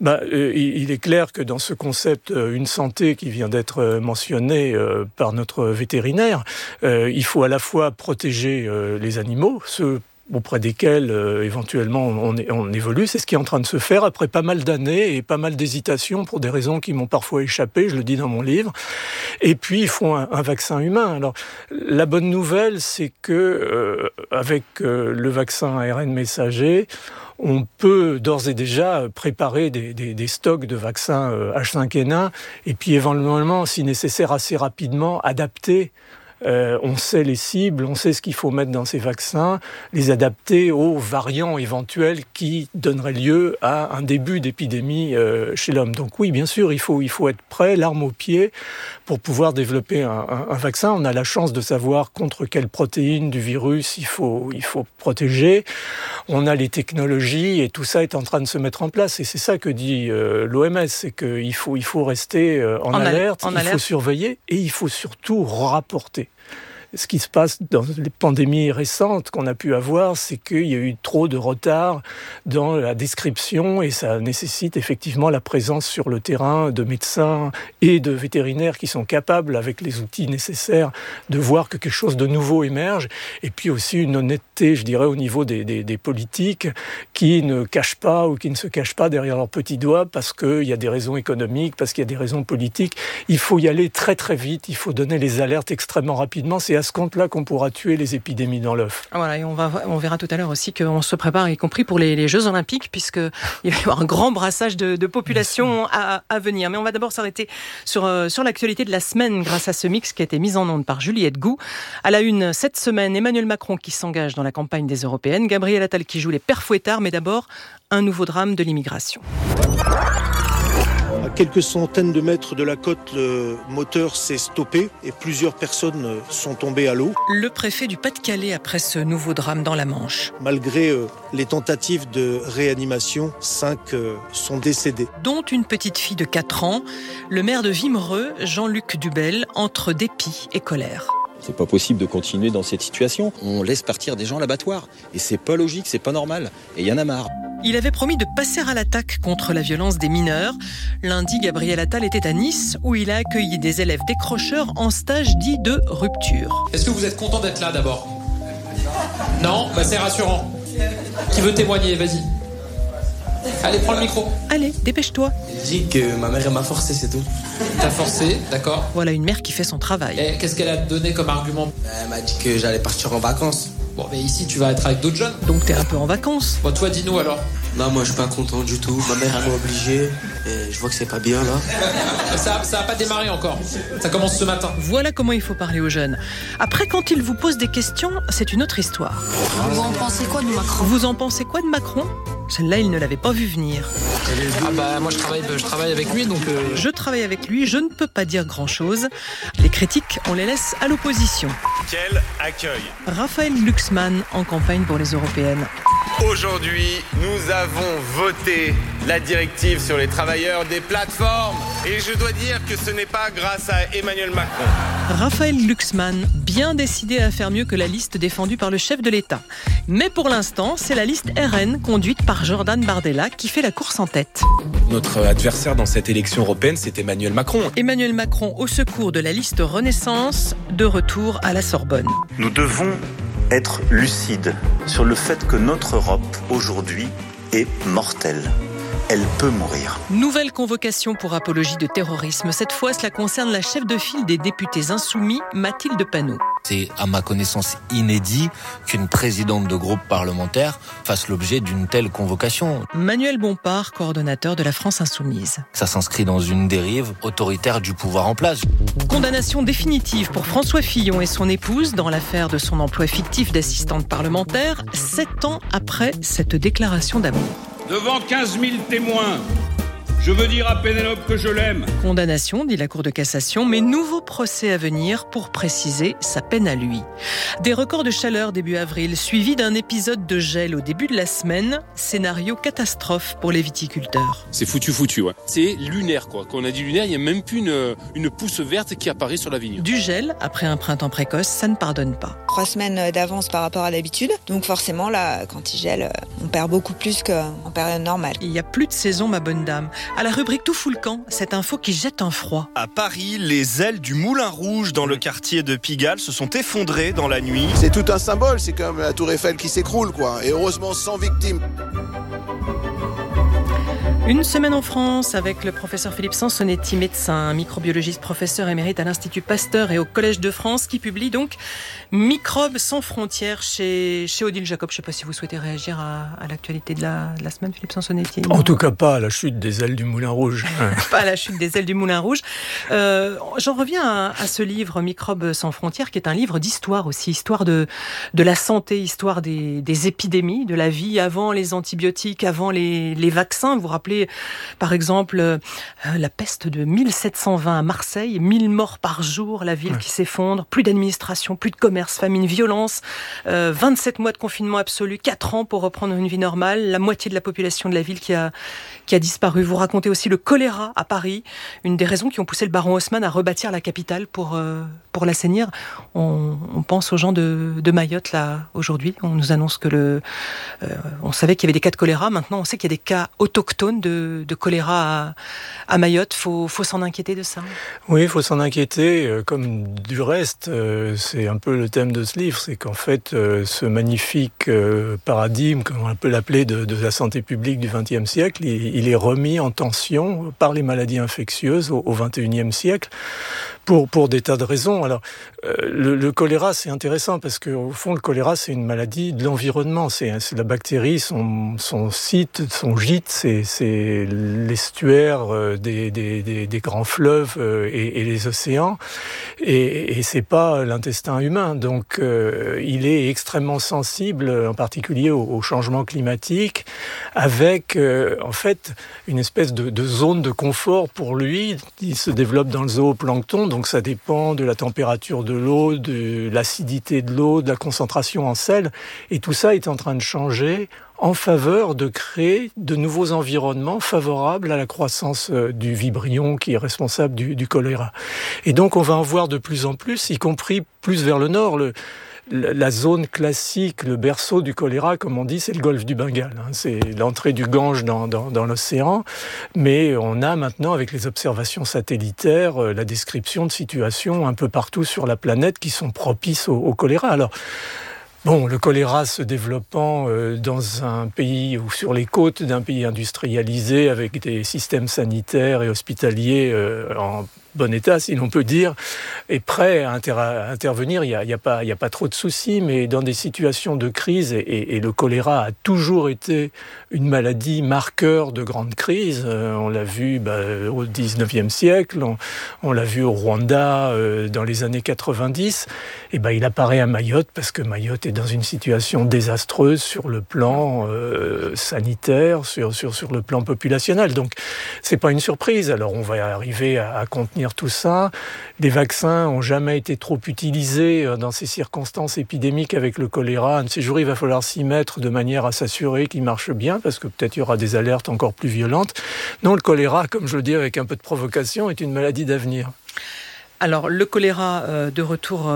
il est clair que dans ce concept une santé qui vient d'être mentionné par notre vétérinaire, il faut à la fois protéger les animaux, ceux auprès desquels éventuellement on évolue. C'est ce qui est en train de se faire après pas mal d'années et pas mal d'hésitations pour des raisons qui m'ont parfois échappé, je le dis dans mon livre. Et puis il faut un vaccin humain. Alors la bonne nouvelle, c'est que avec le vaccin ARN messager, on peut d'ores et déjà préparer des stocks de vaccins H5N1 et puis éventuellement, si nécessaire, assez rapidement adapter. On sait les cibles, on sait ce qu'il faut mettre dans ces vaccins, les adapter aux variants éventuels qui donneraient lieu à un début d'épidémie chez l'homme. Donc oui, bien sûr, il faut être prêt, l'arme au pied, pour pouvoir développer un vaccin. On a la chance de savoir contre quelle protéine du virus il faut protéger. On a les technologies et tout ça est en train de se mettre en place. Et c'est ça que dit l'OMS, c'est qu'il faut rester en alerte, faut surveiller et il faut surtout rapporter. Ce qui se passe dans les pandémies récentes qu'on a pu avoir, c'est qu'il y a eu trop de retard dans la description et ça nécessite effectivement la présence sur le terrain de médecins et de vétérinaires qui sont capables, avec les outils nécessaires, de voir que quelque chose de nouveau émerge. Et puis aussi une honnêteté, je dirais, au niveau des politiques qui ne cachent pas ou qui ne se cachent pas derrière leurs petits doigts parce qu'il y a des raisons économiques, parce qu'il y a des raisons politiques. Il faut y aller très très vite, il faut donner les alertes extrêmement rapidement. C'est ce compte-là qu'on pourra tuer les épidémies dans l'œuf. Voilà, et on verra tout à l'heure aussi qu'on se prépare, y compris pour les Jeux Olympiques, puisqu'il va y avoir un grand brassage de population à venir. Mais on va d'abord s'arrêter sur l'actualité de la semaine grâce à ce mix qui a été mis en onde par Juliette Gou. À la une, cette semaine, Emmanuel Macron qui s'engage dans la campagne des Européennes, Gabriel Attal qui joue les pères fouettards, mais d'abord, un nouveau drame de l'immigration. À quelques centaines de mètres de la côte, le moteur s'est stoppé et plusieurs personnes sont tombées à l'eau. Le préfet du Pas-de-Calais après ce nouveau drame dans la Manche. Malgré les tentatives de réanimation, 5 sont décédés. Dont une petite fille de 4 ans. Le maire de Wimereux, Jean-Luc Dubel, entre dépit et colère. C'est pas possible de continuer dans cette situation. On laisse partir des gens à l'abattoir. Et c'est pas logique, c'est pas normal. Et il y en a marre. Il avait promis de passer à l'attaque contre la violence des mineurs. Lundi, Gabriel Attal était à Nice où il a accueilli des élèves décrocheurs en stage dit de rupture. Est-ce que vous êtes content d'être là d'abord ? Non ? C'est rassurant. Qui veut témoigner ? Vas-y. Allez, prends le micro. Allez, dépêche-toi. Je dis que ma mère elle m'a forcé, c'est tout. T'as forcé, d'accord. Voilà une mère qui fait son travail. Et qu'est-ce qu'elle a donné comme argument ? Elle m'a dit que j'allais partir en vacances. Bon, mais ici, tu vas être avec d'autres jeunes. Donc t'es un peu en vacances. Bon, toi, dis-nous alors. Non, moi, je suis pas content du tout. Ma mère, elle m'a obligé. Et je vois que c'est pas bien, là. Ça a pas démarré encore. Ça commence ce matin. Voilà comment il faut parler aux jeunes. Après, quand ils vous posent des questions, c'est une autre histoire. Vous en pensez quoi de Macron ? Vous en pensez quoi de Macron ? Celle-là, il ne l'avait pas vu venir. Ah bah, moi, je travaille avec lui, donc... Je travaille avec lui, je ne peux pas dire grand-chose. Les critiques, on les laisse à l'opposition. Quel accueil ! Raphaël Glucksmann, en campagne pour les Européennes. Aujourd'hui, nous avons voté la directive sur les travailleurs des plateformes. Et je dois dire que ce n'est pas grâce à Emmanuel Macron. Raphaël Glucksmann, bien décidé à faire mieux que la liste défendue par le chef de l'État. Mais pour l'instant, c'est la liste RN conduite par Jordan Bardella qui fait la course en tête. Notre adversaire dans cette élection européenne, c'est Emmanuel Macron. Emmanuel Macron au secours de la liste Renaissance, de retour à la Sorbonne. Nous devons être lucides sur le fait que notre Europe, aujourd'hui, est mortelle. Elle peut mourir. Nouvelle convocation pour apologie de terrorisme. Cette fois, cela concerne la chef de file des députés insoumis, Mathilde Panot. C'est à ma connaissance inédit qu'une présidente de groupe parlementaire fasse l'objet d'une telle convocation. Manuel Bompard, coordonnateur de la France Insoumise. Ça s'inscrit dans une dérive autoritaire du pouvoir en place. Condamnation définitive pour François Fillon et son épouse dans l'affaire de son emploi fictif d'assistante parlementaire, 7 ans après cette déclaration d'amour. Devant 15 000 témoins, je veux dire à Pénélope que je l'aime. Condamnation, dit la Cour de cassation, mais nouveau procès à venir pour préciser sa peine à lui. Des records de chaleur début avril, suivis d'un épisode de gel au début de la semaine. Scénario catastrophe pour les viticulteurs. C'est foutu, ouais. C'est lunaire, quoi. Quand on a dit lunaire, il n'y a même plus une pousse verte qui apparaît sur la vigne. Du gel, après un printemps précoce, ça ne pardonne pas. 3 semaines d'avance par rapport à l'habitude. Donc forcément, là, quand il gèle, on perd beaucoup plus qu'en période normale. Il n'y a plus de saison, ma bonne dame. À la rubrique Tout fout le camp, cette info qui jette un froid. À Paris, les ailes du Moulin Rouge dans le quartier de Pigalle se sont effondrées dans la nuit. C'est tout un symbole, c'est comme la Tour Eiffel qui s'écroule, quoi. Et heureusement sans victimes. Une semaine en France avec le professeur Philippe Sansonetti, médecin, microbiologiste, professeur émérite à l'Institut Pasteur et au Collège de France, qui publie donc Microbes sans frontières chez Odile Jacob. Je ne sais pas si vous souhaitez réagir à l'actualité de la semaine, Philippe Sansonetti. En tout cas, pas à la chute des ailes du Moulin Rouge. Pas à la chute des ailes du Moulin Rouge. J'en reviens à ce livre Microbes sans frontières, qui est un livre d'histoire aussi, histoire de la santé, histoire des épidémies, de la vie avant les antibiotiques, avant les vaccins. Vous vous rappelez par exemple la peste de 1720 à Marseille, 1000 morts par jour, la ville qui s'effondre, plus d'administration, plus de commerce, famine, violence, 27 mois de confinement absolu, 4 ans pour reprendre une vie normale, la moitié de la population de la ville qui a disparu. Vous racontez aussi le choléra à Paris, une des raisons qui ont poussé le baron Haussmann à rebâtir la capitale pour l'assainir. On pense aux gens de Mayotte là aujourd'hui. On nous annonce que on savait qu'il y avait des cas de choléra. Maintenant, on sait qu'il y a des cas autochtones de choléra à Mayotte. Faut s'en inquiéter de ça. Oui, il faut s'en inquiéter. Comme du reste, c'est un peu le thème de ce livre, c'est qu'en fait, ce magnifique paradigme, comme on peut l'appeler, de la santé publique du XXe siècle, il est remis en tension par les maladies infectieuses au XXIe siècle. Pour des tas de raisons. Alors, le choléra, c'est intéressant parce que au fond, le choléra, c'est une maladie de l'environnement. C'est la bactérie, son site, son gîte, c'est l'estuaire des grands fleuves et les océans. Et c'est pas l'intestin humain. Donc, il est extrêmement sensible, en particulier au changement climatique, avec en fait une espèce de zone de confort pour lui. Il se développe dans le zooplancton. Donc ça dépend de la température de l'eau, de l'acidité de l'eau, de la concentration en sel. Et tout ça est en train de changer en faveur de créer de nouveaux environnements favorables à la croissance du vibrion qui est responsable du choléra. Et donc on va en voir de plus en plus, y compris plus vers le nord. La zone classique, le berceau du choléra, comme on dit, c'est le golfe du Bengale. C'est l'entrée du Gange dans l'océan. Mais on a maintenant, avec les observations satellitaires, la description de situations un peu partout sur la planète qui sont propices au choléra. Alors, bon, le choléra se développant dans un pays ou sur les côtes d'un pays industrialisé avec des systèmes sanitaires et hospitaliers en bon état, si l'on peut dire, est prêt à intervenir. Il y a pas trop de soucis, mais dans des situations de crise, et le choléra a toujours été une maladie marqueur de grandes crises. On l'a vu au 19e siècle, on l'a vu au Rwanda dans les années 90. Et il apparaît à Mayotte parce que Mayotte est dans une situation désastreuse sur le plan sanitaire, sur le plan populationnel. Donc, c'est pas une surprise. Alors, on va arriver à contenir tout ça. Les vaccins n'ont jamais été trop utilisés dans ces circonstances épidémiques avec le choléra. Un de ces jours, il va falloir s'y mettre de manière à s'assurer qu'il marche bien, parce que peut-être il y aura des alertes encore plus violentes. Non, le choléra, comme je le dis avec un peu de provocation, est une maladie d'avenir. Alors, le choléra, de retour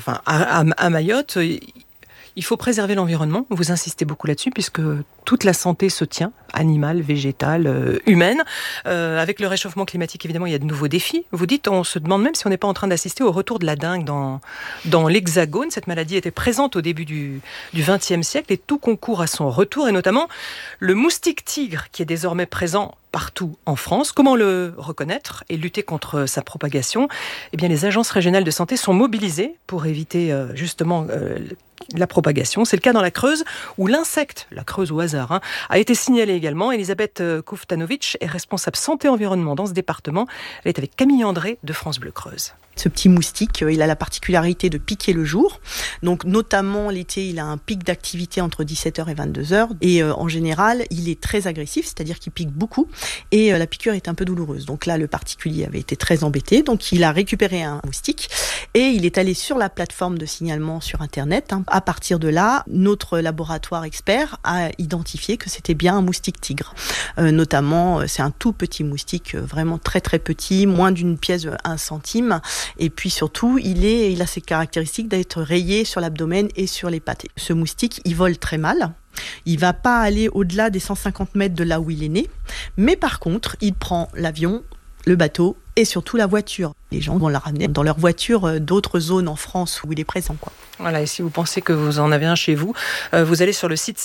à Mayotte, il faut préserver l'environnement. Vous insistez beaucoup là-dessus, puisque toute la santé se tient, animale, végétale, humaine. Avec le réchauffement climatique, évidemment, il y a de nouveaux défis. Vous dites, on se demande même si on n'est pas en train d'assister au retour de la dengue dans l'Hexagone. Cette maladie était présente au début du XXe siècle et tout concourt à son retour, et notamment le moustique tigre, qui est désormais présent partout en France. Comment le reconnaître et lutter contre sa propagation ? Eh bien, les agences régionales de santé sont mobilisées pour éviter justement la propagation. C'est le cas dans la Creuse, où l'insecte, la Creuse au hasard, a été signalé également. Elisabeth Kuftanovic est responsable santé-environnement dans ce département. Elle est avec Camille André de France Bleu Creuse. Ce petit moustique, il a la particularité de piquer le jour. Donc, notamment l'été, il a un pic d'activité entre 17h et 22h. Et en général, il est très agressif, c'est-à-dire qu'il pique beaucoup. Et la piqûre est un peu douloureuse. Donc là, le particulier avait été très embêté. Donc, il a récupéré un moustique et il est allé sur la plateforme de signalement sur Internet. À partir de là, notre laboratoire expert a identifié que c'était bien un moustique tigre. Notamment, c'est un tout petit moustique, vraiment très très petit, moins d'une pièce de 1 centime. Et puis surtout, il a ces caractéristiques d'être rayé sur l'abdomen et sur les pattes. Ce moustique, il vole très mal. Il va pas aller au-delà des 150 mètres de là où il est né. Mais par contre, il prend l'avion, le bateau et surtout la voiture. Les gens vont la ramener dans leur voiture d'autres zones en France où il est présent, quoi. Voilà, et si vous pensez que vous en avez un chez vous, vous allez sur le site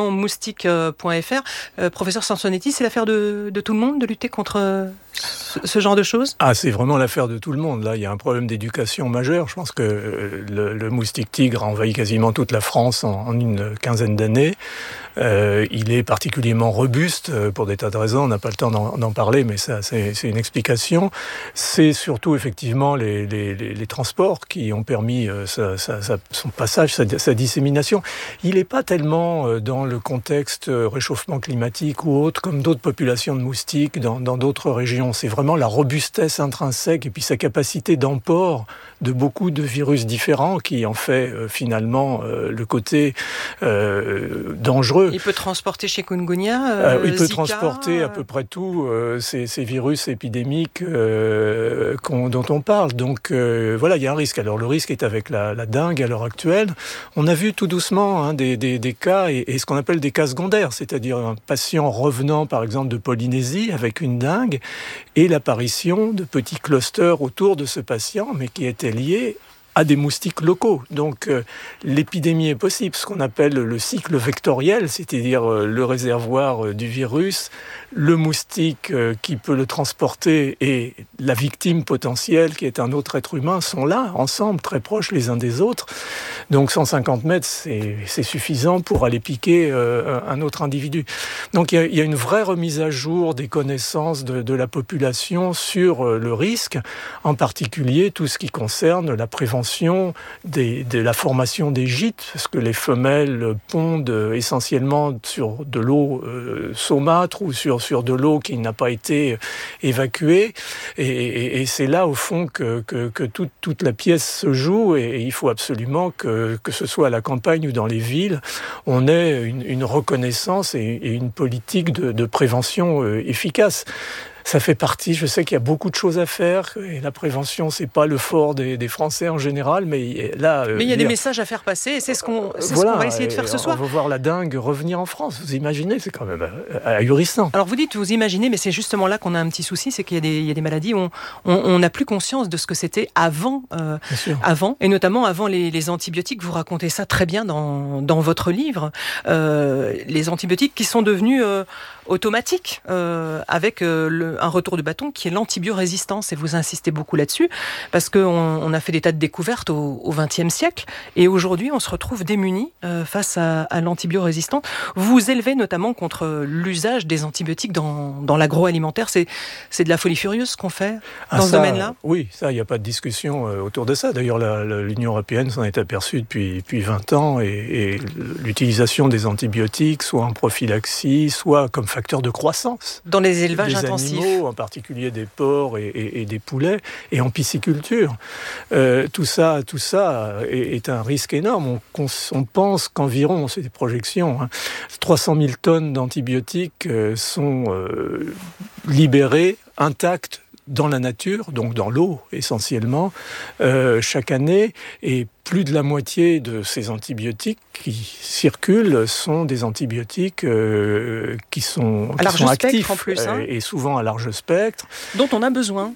signalement-moustique.fr. Professeur Sansonetti, c'est l'affaire de tout le monde de lutter contre ce genre de choses ? Ah, c'est vraiment l'affaire de tout le monde. Là, il y a un problème d'éducation majeur. Je pense que le moustique tigre a envahi quasiment toute la France en une quinzaine d'années. Il est particulièrement robuste pour des tas de raisons. On n'a pas le temps d'en parler, mais ça, c'est une explication. C'est surtout effectivement les transports qui ont permis son passage, sa dissémination. Il n'est pas tellement dans le contexte réchauffement climatique ou autre, comme d'autres populations de moustiques dans d'autres régions. C'est vraiment la robustesse intrinsèque et puis sa capacité d'emport de beaucoup de virus différents qui en fait finalement le côté dangereux. Il peut transporter chikungunya, il peut Zika, transporter à peu près tout ces virus épidémiques dont on parle. Donc voilà, il y a un risque. Alors le risque est avec la dengue à l'heure actuelle. On a vu tout doucement des cas et ce qu'on appelle des cas secondaires, c'est-à-dire un patient revenant par exemple de Polynésie avec une dengue et l'apparition de petits clusters autour de ce patient, mais qui étaient liés à des moustiques locaux. Donc l'épidémie est possible, ce qu'on appelle le cycle vectoriel, c'est-à-dire le réservoir du virus, le moustique qui peut le transporter et la victime potentielle qui est un autre être humain sont là, ensemble, très proches les uns des autres. Donc 150 mètres, c'est suffisant pour aller piquer un autre individu. Donc il y a une vraie remise à jour des connaissances de la population sur le risque, en particulier tout ce qui concerne la prévention de la formation des gîtes, parce que les femelles pondent essentiellement sur de l'eau saumâtre ou sur de l'eau qui n'a pas été évacuée. Et c'est là, au fond, que toute la pièce se joue. Et il faut absolument que ce soit à la campagne ou dans les villes, on ait une reconnaissance et une politique de prévention efficace. Ça fait partie, je sais qu'il y a beaucoup de choses à faire, et la prévention, c'est pas le fort des Français en général, mais là... mais il y a des messages à faire passer, et c'est ce qu'on va essayer de faire ce soir. On va voir la dingue revenir en France, vous imaginez, c'est quand même ahurissant. Alors vous dites, vous imaginez, mais c'est justement là qu'on a un petit souci, c'est qu'il y a des maladies où on n'a plus conscience de ce que c'était avant, et notamment avant les antibiotiques. Vous racontez ça très bien dans votre livre, les antibiotiques qui sont devenus automatiques, avec un retour de bâton qui est l'antibiorésistance, et vous insistez beaucoup là-dessus parce qu'on a fait des tas de découvertes au XXe siècle, et aujourd'hui on se retrouve démunis face à l'antibiorésistance. Vous vous élevez notamment contre l'usage des antibiotiques dans l'agroalimentaire. C'est de la folie furieuse ce qu'on fait dans ce domaine-là. Oui, ça, il n'y a pas de discussion autour de ça. D'ailleurs, l'Union européenne s'en est aperçue depuis 20 ans, et l'utilisation des antibiotiques, soit en prophylaxie, soit comme facteur de croissance. Dans les élevages intensifs. Animaux, en particulier des porcs et des poulets, et en pisciculture. Tout ça est un risque énorme. On pense qu'environ, c'est des projections, 300 000 tonnes d'antibiotiques sont libérées, intactes, dans la nature, donc dans l'eau essentiellement, chaque année, et plus de la moitié de ces antibiotiques qui circulent sont des antibiotiques qui sont actifs, en plus, et souvent à large spectre. Dont on a besoin.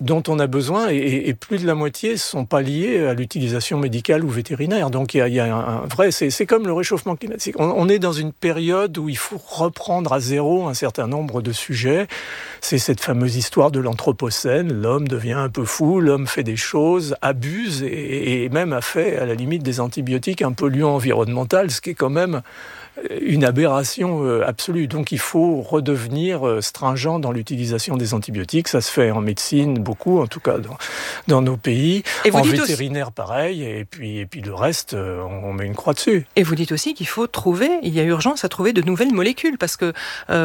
Et plus de la moitié ne sont pas liés à l'utilisation médicale ou vétérinaire. Donc il y a un vrai... C'est comme le réchauffement climatique. On est dans une période où il faut reprendre à zéro un certain nombre de sujets. C'est cette fameuse histoire de l'anthropocène. L'homme devient un peu fou, l'homme fait des choses, abuse, et même a fait, à la limite, des antibiotiques un polluant environnemental, ce qui est quand même une aberration absolue. Donc il faut redevenir stringent dans l'utilisation des antibiotiques. Ça se fait en médecine beaucoup, en tout cas dans nos pays. Et en vétérinaire, pareil. Et puis le reste, on met une croix dessus. Et vous dites aussi qu'il faut il y a urgence à trouver de nouvelles molécules, parce que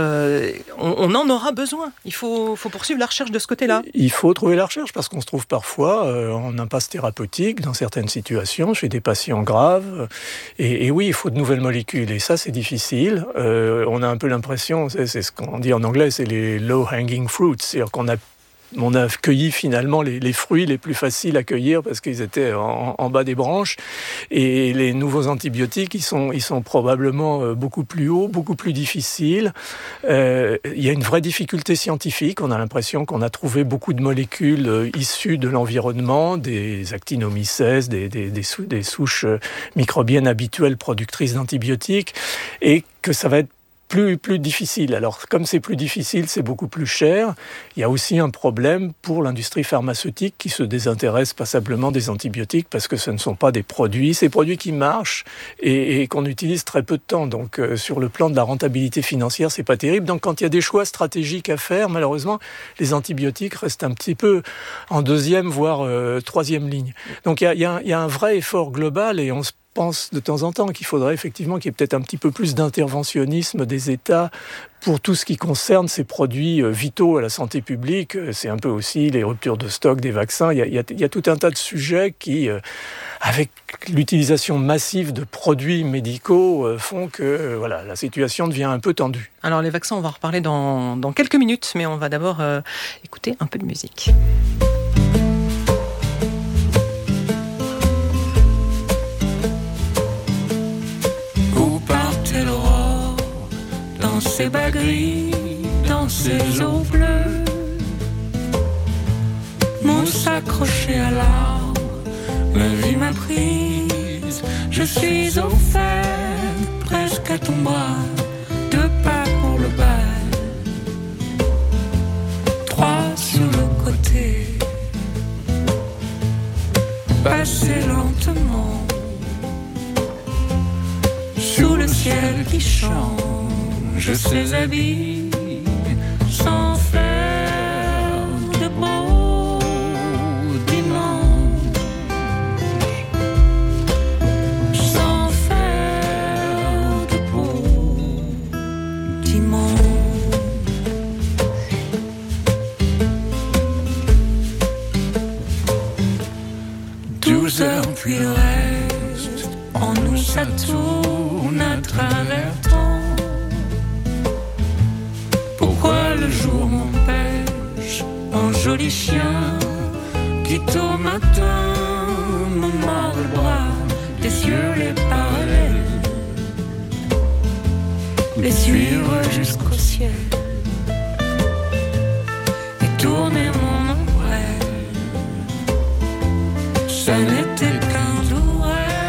on en aura besoin. Il faut poursuivre la recherche de ce côté-là. Il faut trouver la recherche, parce qu'on se trouve parfois en impasse thérapeutique dans certaines situations, chez des patients graves. Et oui, il faut de nouvelles molécules. Et ça, c'est difficile. On a un peu l'impression, c'est ce qu'on dit en anglais, c'est les low-hanging fruits. C'est-à-dire qu'on a cueilli finalement les fruits les plus faciles à cueillir parce qu'ils étaient en bas des branches. Et les nouveaux antibiotiques, ils sont probablement beaucoup plus hauts, beaucoup plus difficiles. Il y a une vraie difficulté scientifique. On a l'impression qu'on a trouvé beaucoup de molécules issues de l'environnement, des actinomycètes, des souches microbiennes habituelles productrices d'antibiotiques, et que ça va être plus difficile. Alors, comme c'est plus difficile, c'est beaucoup plus cher. Il y a aussi un problème pour l'industrie pharmaceutique qui se désintéresse passablement des antibiotiques parce que ce ne sont pas des produits, ces produits qui marchent et qu'on utilise très peu de temps. Donc, sur le plan de la rentabilité financière, c'est pas terrible. Donc, quand il y a des choix stratégiques à faire, malheureusement, les antibiotiques restent un petit peu en deuxième, voire troisième ligne. Donc, il y a un vrai effort global, et on se pense de temps en temps qu'il faudrait effectivement qu'il y ait peut-être un petit peu plus d'interventionnisme des États pour tout ce qui concerne ces produits vitaux à la santé publique. C'est un peu aussi les ruptures de stock des vaccins. Il y a tout un tas de sujets qui, avec l'utilisation massive de produits médicaux, font que la situation devient un peu tendue. Alors les vaccins, on va en reparler dans quelques minutes, mais on va d'abord écouter un peu de musique. Dans ces bas gris, dans ces eaux bleues, m'ont s'accroché à l'arbre, La vie m'a prise, je suis au fait, presque à ton bras, 2 pas pour le bal, 3 sur le côté, passer lentement, sous le ciel qui change ses habits, sans faire de beaux dimanches, sans faire de beaux dimanches. 12 heures puis le reste, en nous ça tourne à travers temps. Pourquoi le jour m'empêche, un joli chien qui tôt matin me mord le bras, des cieux les parallèles, les suivre jusqu'au ciel et tourner mon ombrelle. Ça n'était qu'un doux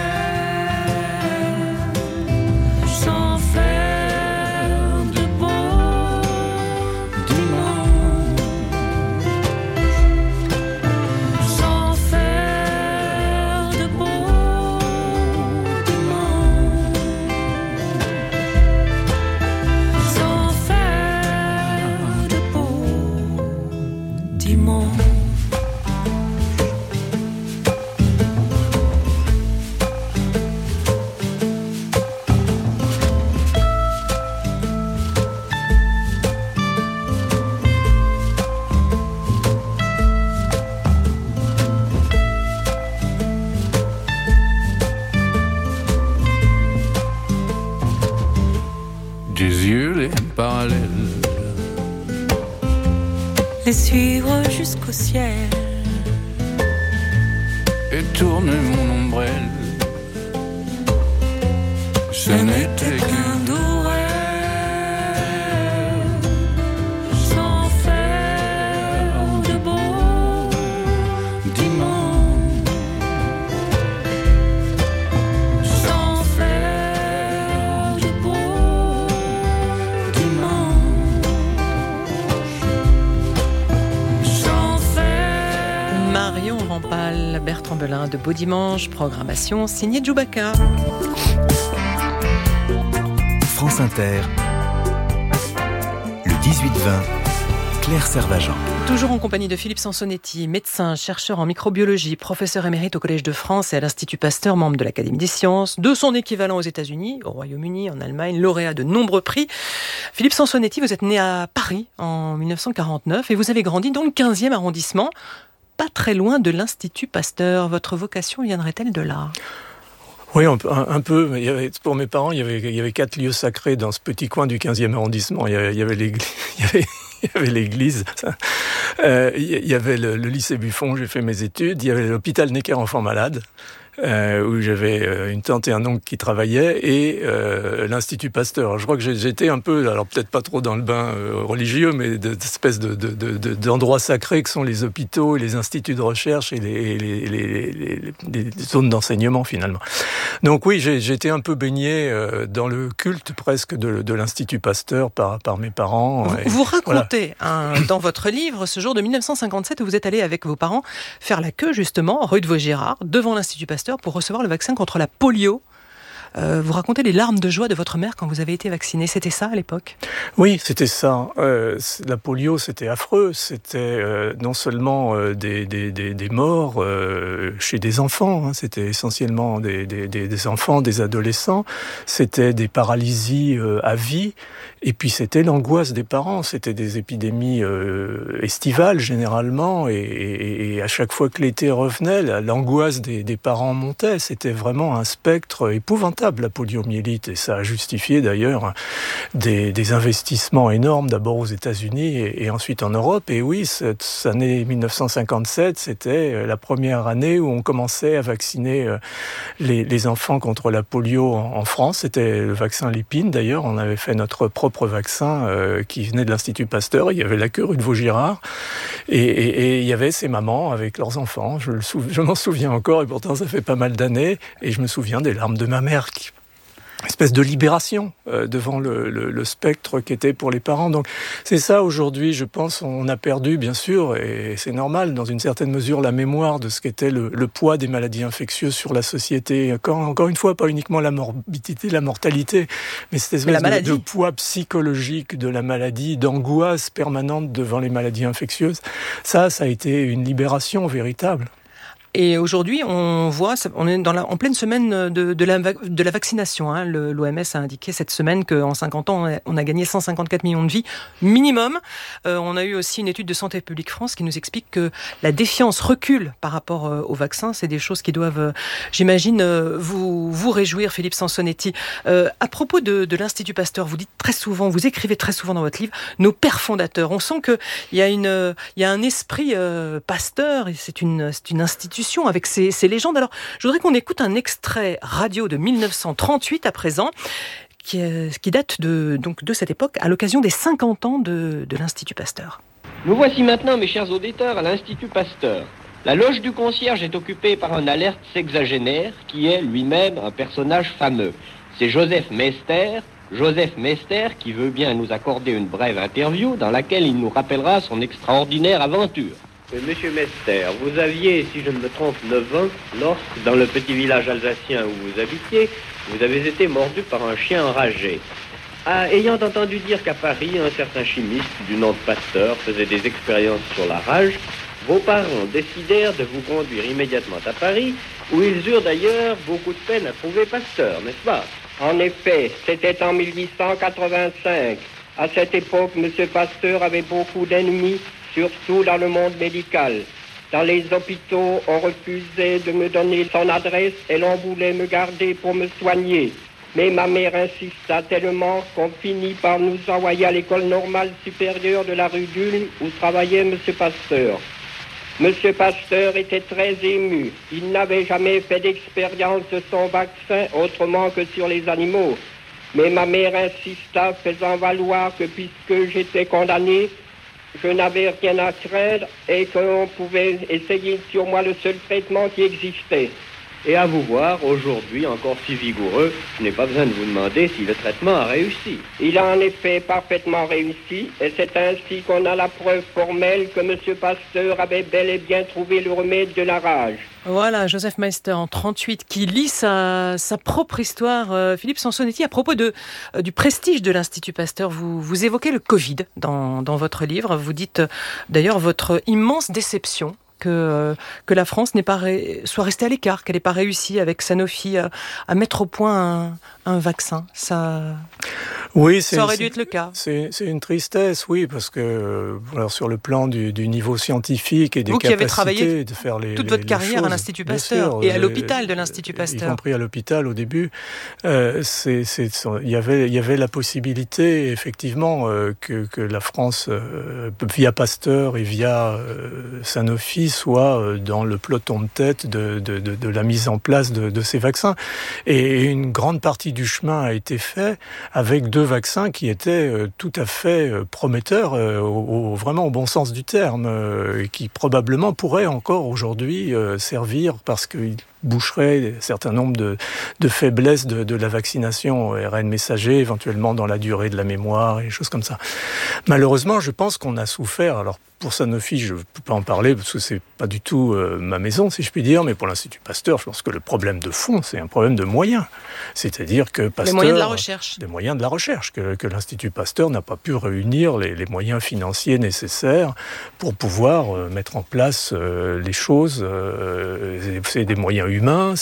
rêve, sans faire de beaux dimanches, sans faire de beaux dimanches, sans faire de beaux dimanches. Des yeux les parallèles, les suivre jusqu'au ciel et tourner mon ombrelle. Ce n'était qu'un doux rêve, sans faire de beaux dimanches, sans faire de beaux dimanches, sans faire. Marion Rampal, Bertrand Belin de Beau Dimanche, programmation signée Djoubaka. France Inter, le 18-20, Claire Servageant. Toujours en compagnie de Philippe Sansonetti, médecin, chercheur en microbiologie, professeur émérite au Collège de France et à l'Institut Pasteur, membre de l'Académie des sciences, de son équivalent aux États-Unis, au Royaume-Uni, en Allemagne, lauréat de nombreux prix. Philippe Sansonetti, vous êtes né à Paris en 1949 et vous avez grandi dans le 15e arrondissement, pas très loin de l'Institut Pasteur. Votre vocation viendrait-elle de là ? Oui, un peu. Pour mes parents, il y avait 4 lieux sacrés dans ce petit coin du 15e arrondissement. Il y avait l'église, il y avait l'église, il y avait le lycée Buffon, j'ai fait mes études, il y avait l'hôpital Necker Enfants Malades, où j'avais une tante et un oncle qui travaillaient, et l'Institut Pasteur. Je crois que j'étais un peu, alors peut-être pas trop dans le bain religieux, mais d'espèces d'endroits sacrés que sont les hôpitaux, les instituts de recherche et les zones d'enseignement finalement. Donc oui, j'étais un peu baigné dans le culte presque de l'Institut Pasteur par mes parents. Vous racontez dans votre livre ce jour de 1957 où vous êtes allé avec vos parents faire la queue justement rue de Vaugirard devant l'Institut Pasteur pour recevoir le vaccin contre la polio. Vous racontez les larmes de joie de votre mère quand vous avez été vacciné. C'était ça à l'époque ? Oui, c'était ça. La polio, c'était affreux. C'était non seulement des morts chez des enfants, hein, c'était essentiellement des enfants, des adolescents. C'était des paralysies à vie. Et puis c'était l'angoisse des parents. C'était des épidémies estivales généralement. Et à chaque fois que l'été revenait, l'angoisse des parents montait. C'était vraiment un spectre épouvantable épouvantable, la poliomyélite, et ça a justifié d'ailleurs des investissements énormes, d'abord aux États-Unis et ensuite en Europe. Et oui, cette année 1957, c'était la première année où on commençait à vacciner les enfants contre la polio en France. C'était le vaccin Lépine, d'ailleurs. On avait fait notre propre vaccin qui venait de l'Institut Pasteur. Il y avait la queue rue de Vaugirard. Et il y avait ces mamans avec leurs enfants. Je m'en souviens encore, et pourtant ça fait pas mal d'années. Et je me souviens des larmes de ma mère espèce de libération devant le spectre qu'était pour les parents. Donc c'est ça aujourd'hui, je pense, on a perdu bien sûr, et c'est normal dans une certaine mesure, la mémoire de ce qu'était le poids des maladies infectieuses sur la société. Encore une fois, pas uniquement la morbidité, la mortalité, mais cette espèce de poids psychologique de la maladie, d'angoisse permanente devant les maladies infectieuses. Ça a été une libération véritable. Et aujourd'hui, on voit, on est en pleine semaine de la vaccination. Hein. L'OMS a indiqué cette semaine qu'en 50 ans, on a gagné 154 millions de vies minimum. On a eu aussi une étude de Santé publique France qui nous explique que la défiance recule par rapport au vaccin. C'est des choses qui doivent, j'imagine, vous réjouir, Philippe Sansonetti. À propos de l'Institut Pasteur, vous dites très souvent, vous écrivez très souvent dans votre livre, nos pères fondateurs. On sent qu'il y a un esprit Pasteur, et c'est une institution avec ces légendes. Alors, je voudrais qu'on écoute un extrait radio de 1938 à présent, qui date de cette époque, à l'occasion des 50 ans de l'Institut Pasteur. Nous voici maintenant, mes chers auditeurs, à l'Institut Pasteur. La loge du concierge est occupée par un alerte sexagénaire qui est lui-même un personnage fameux. C'est Joseph Mester qui veut bien nous accorder une brève interview dans laquelle il nous rappellera son extraordinaire aventure. Monsieur Mester, vous aviez, si je ne me trompe, 9 ans, lorsque, dans le petit village alsacien où vous habitiez, vous avez été mordu par un chien enragé. Ayant entendu dire qu'à Paris, un certain chimiste du nom de Pasteur faisait des expériences sur la rage, vos parents décidèrent de vous conduire immédiatement à Paris, où ils eurent d'ailleurs beaucoup de peine à trouver Pasteur, n'est-ce pas? En effet, c'était en 1885. À cette époque, M. Pasteur avait beaucoup d'ennemis, surtout dans le monde médical. Dans les hôpitaux, on refusait de me donner son adresse et l'on voulait me garder pour me soigner. Mais ma mère insista tellement qu'on finit par nous envoyer à l'école normale supérieure de la rue d'Ulm où travaillait M. Pasteur. M. Pasteur était très ému. Il n'avait jamais fait d'expérience de son vaccin autrement que sur les animaux. Mais ma mère insista, faisant valoir que puisque j'étais condamné, je n'avais rien à craindre et qu'on pouvait essayer sur moi le seul traitement qui existait. Et à vous voir, aujourd'hui encore si vigoureux, je n'ai pas besoin de vous demander si le traitement a réussi. Il a en effet parfaitement réussi, et c'est ainsi qu'on a la preuve formelle que M. Pasteur avait bel et bien trouvé le remède de la rage. Voilà, Joseph Mester en 38 qui lit sa propre histoire. Philippe Sansonetti, à propos du prestige de l'Institut Pasteur, vous évoquez le Covid dans votre livre. Vous dites d'ailleurs votre immense déception que la France soit restée à l'écart, qu'elle n'ait pas réussi avec Sanofi à mettre au point un vaccin. Ça aurait dû être le cas. C'est une tristesse, oui, parce que alors sur le plan du niveau scientifique et des capacités avez travaillé de faire toute votre carrière à l'Institut Pasteur et à l'hôpital de l'Institut Pasteur, y compris à l'hôpital au début, il y avait la possibilité effectivement que la France via Pasteur et via Sanofi soit dans le peloton de tête de la mise en place de ces vaccins. Et une grande partie du chemin a été fait avec 2 vaccins qui étaient tout à fait prometteurs, vraiment au bon sens du terme, et qui probablement pourraient encore aujourd'hui servir parce qu'ils boucherait un certain nombre de faiblesses de la vaccination au ARN messager, éventuellement dans la durée de la mémoire et des choses comme ça. Malheureusement, je pense qu'on a souffert. Alors, pour Sanofi, je ne peux pas en parler parce que c'est pas du tout ma maison, si je puis dire, mais pour l'Institut Pasteur, je pense que le problème de fond, c'est un problème de moyens. C'est-à-dire que Pasteur... Les moyens de la recherche. Des moyens de la recherche, que l'Institut Pasteur n'a pas pu réunir les moyens financiers nécessaires pour pouvoir mettre en place les choses. C'est des moyens humains,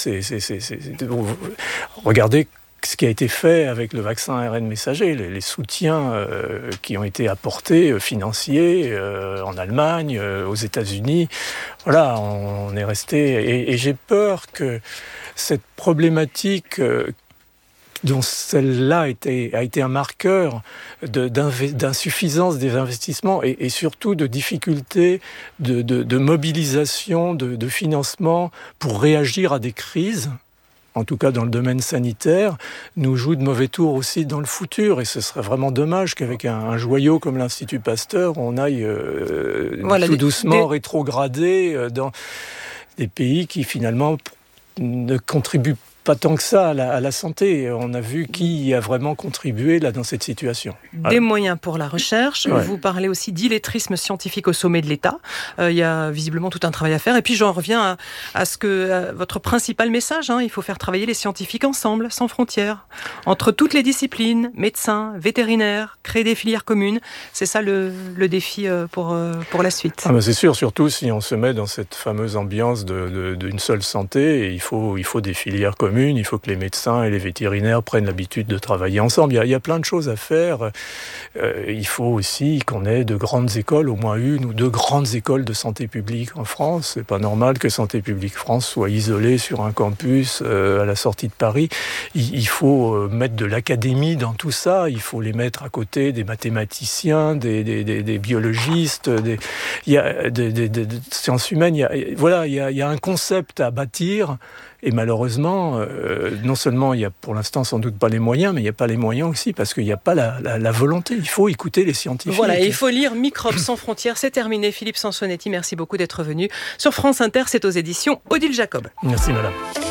regardez ce qui a été fait avec le vaccin ARN messager, les soutiens qui ont été apportés, financiers, en Allemagne, aux États-Unis. Voilà, on est resté... Et j'ai peur que cette problématique dont celle-là a été un marqueur d'insuffisance des investissements et surtout de difficultés de mobilisation, de financement pour réagir à des crises, en tout cas dans le domaine sanitaire, nous joue de mauvais tours aussi dans le futur. Et ce serait vraiment dommage qu'avec un joyau comme l'Institut Pasteur, on aille tout doucement rétrograder dans des pays qui finalement ne contribuent pas tant que ça à la santé. On a vu qui a vraiment contribué là dans cette situation. Des moyens pour la recherche. Ouais. Vous parlez aussi d'illettrisme scientifique au sommet de l'État. Il y a visiblement tout un travail à faire. Et puis j'en reviens à votre principal message. Il faut faire travailler les scientifiques ensemble, sans frontières, entre toutes les disciplines, médecins, vétérinaires, créer des filières communes. C'est ça le défi pour la suite. C'est sûr, surtout si on se met dans cette fameuse ambiance d'une seule santé. Et il faut des filières communes. Il faut que les médecins et les vétérinaires prennent l'habitude de travailler ensemble. Il y a plein de choses à faire. Il faut aussi qu'on ait de grandes écoles, au moins une ou deux grandes écoles de santé publique en France. C'est pas normal que Santé publique France soit isolée sur un campus à la sortie de Paris. Il faut mettre de l'académie dans tout ça. Il faut les mettre à côté des mathématiciens, des biologistes, des sciences humaines. Il y a un concept à bâtir. Et malheureusement, non seulement il n'y a pour l'instant sans doute pas les moyens, mais il n'y a pas les moyens aussi parce qu'il n'y a pas la volonté. Il faut écouter les scientifiques. Voilà, et il faut lire Microbes sans frontières. C'est terminé. Philippe Sansonetti, merci beaucoup d'être venu sur France Inter. C'est aux éditions Odile Jacob. Merci madame.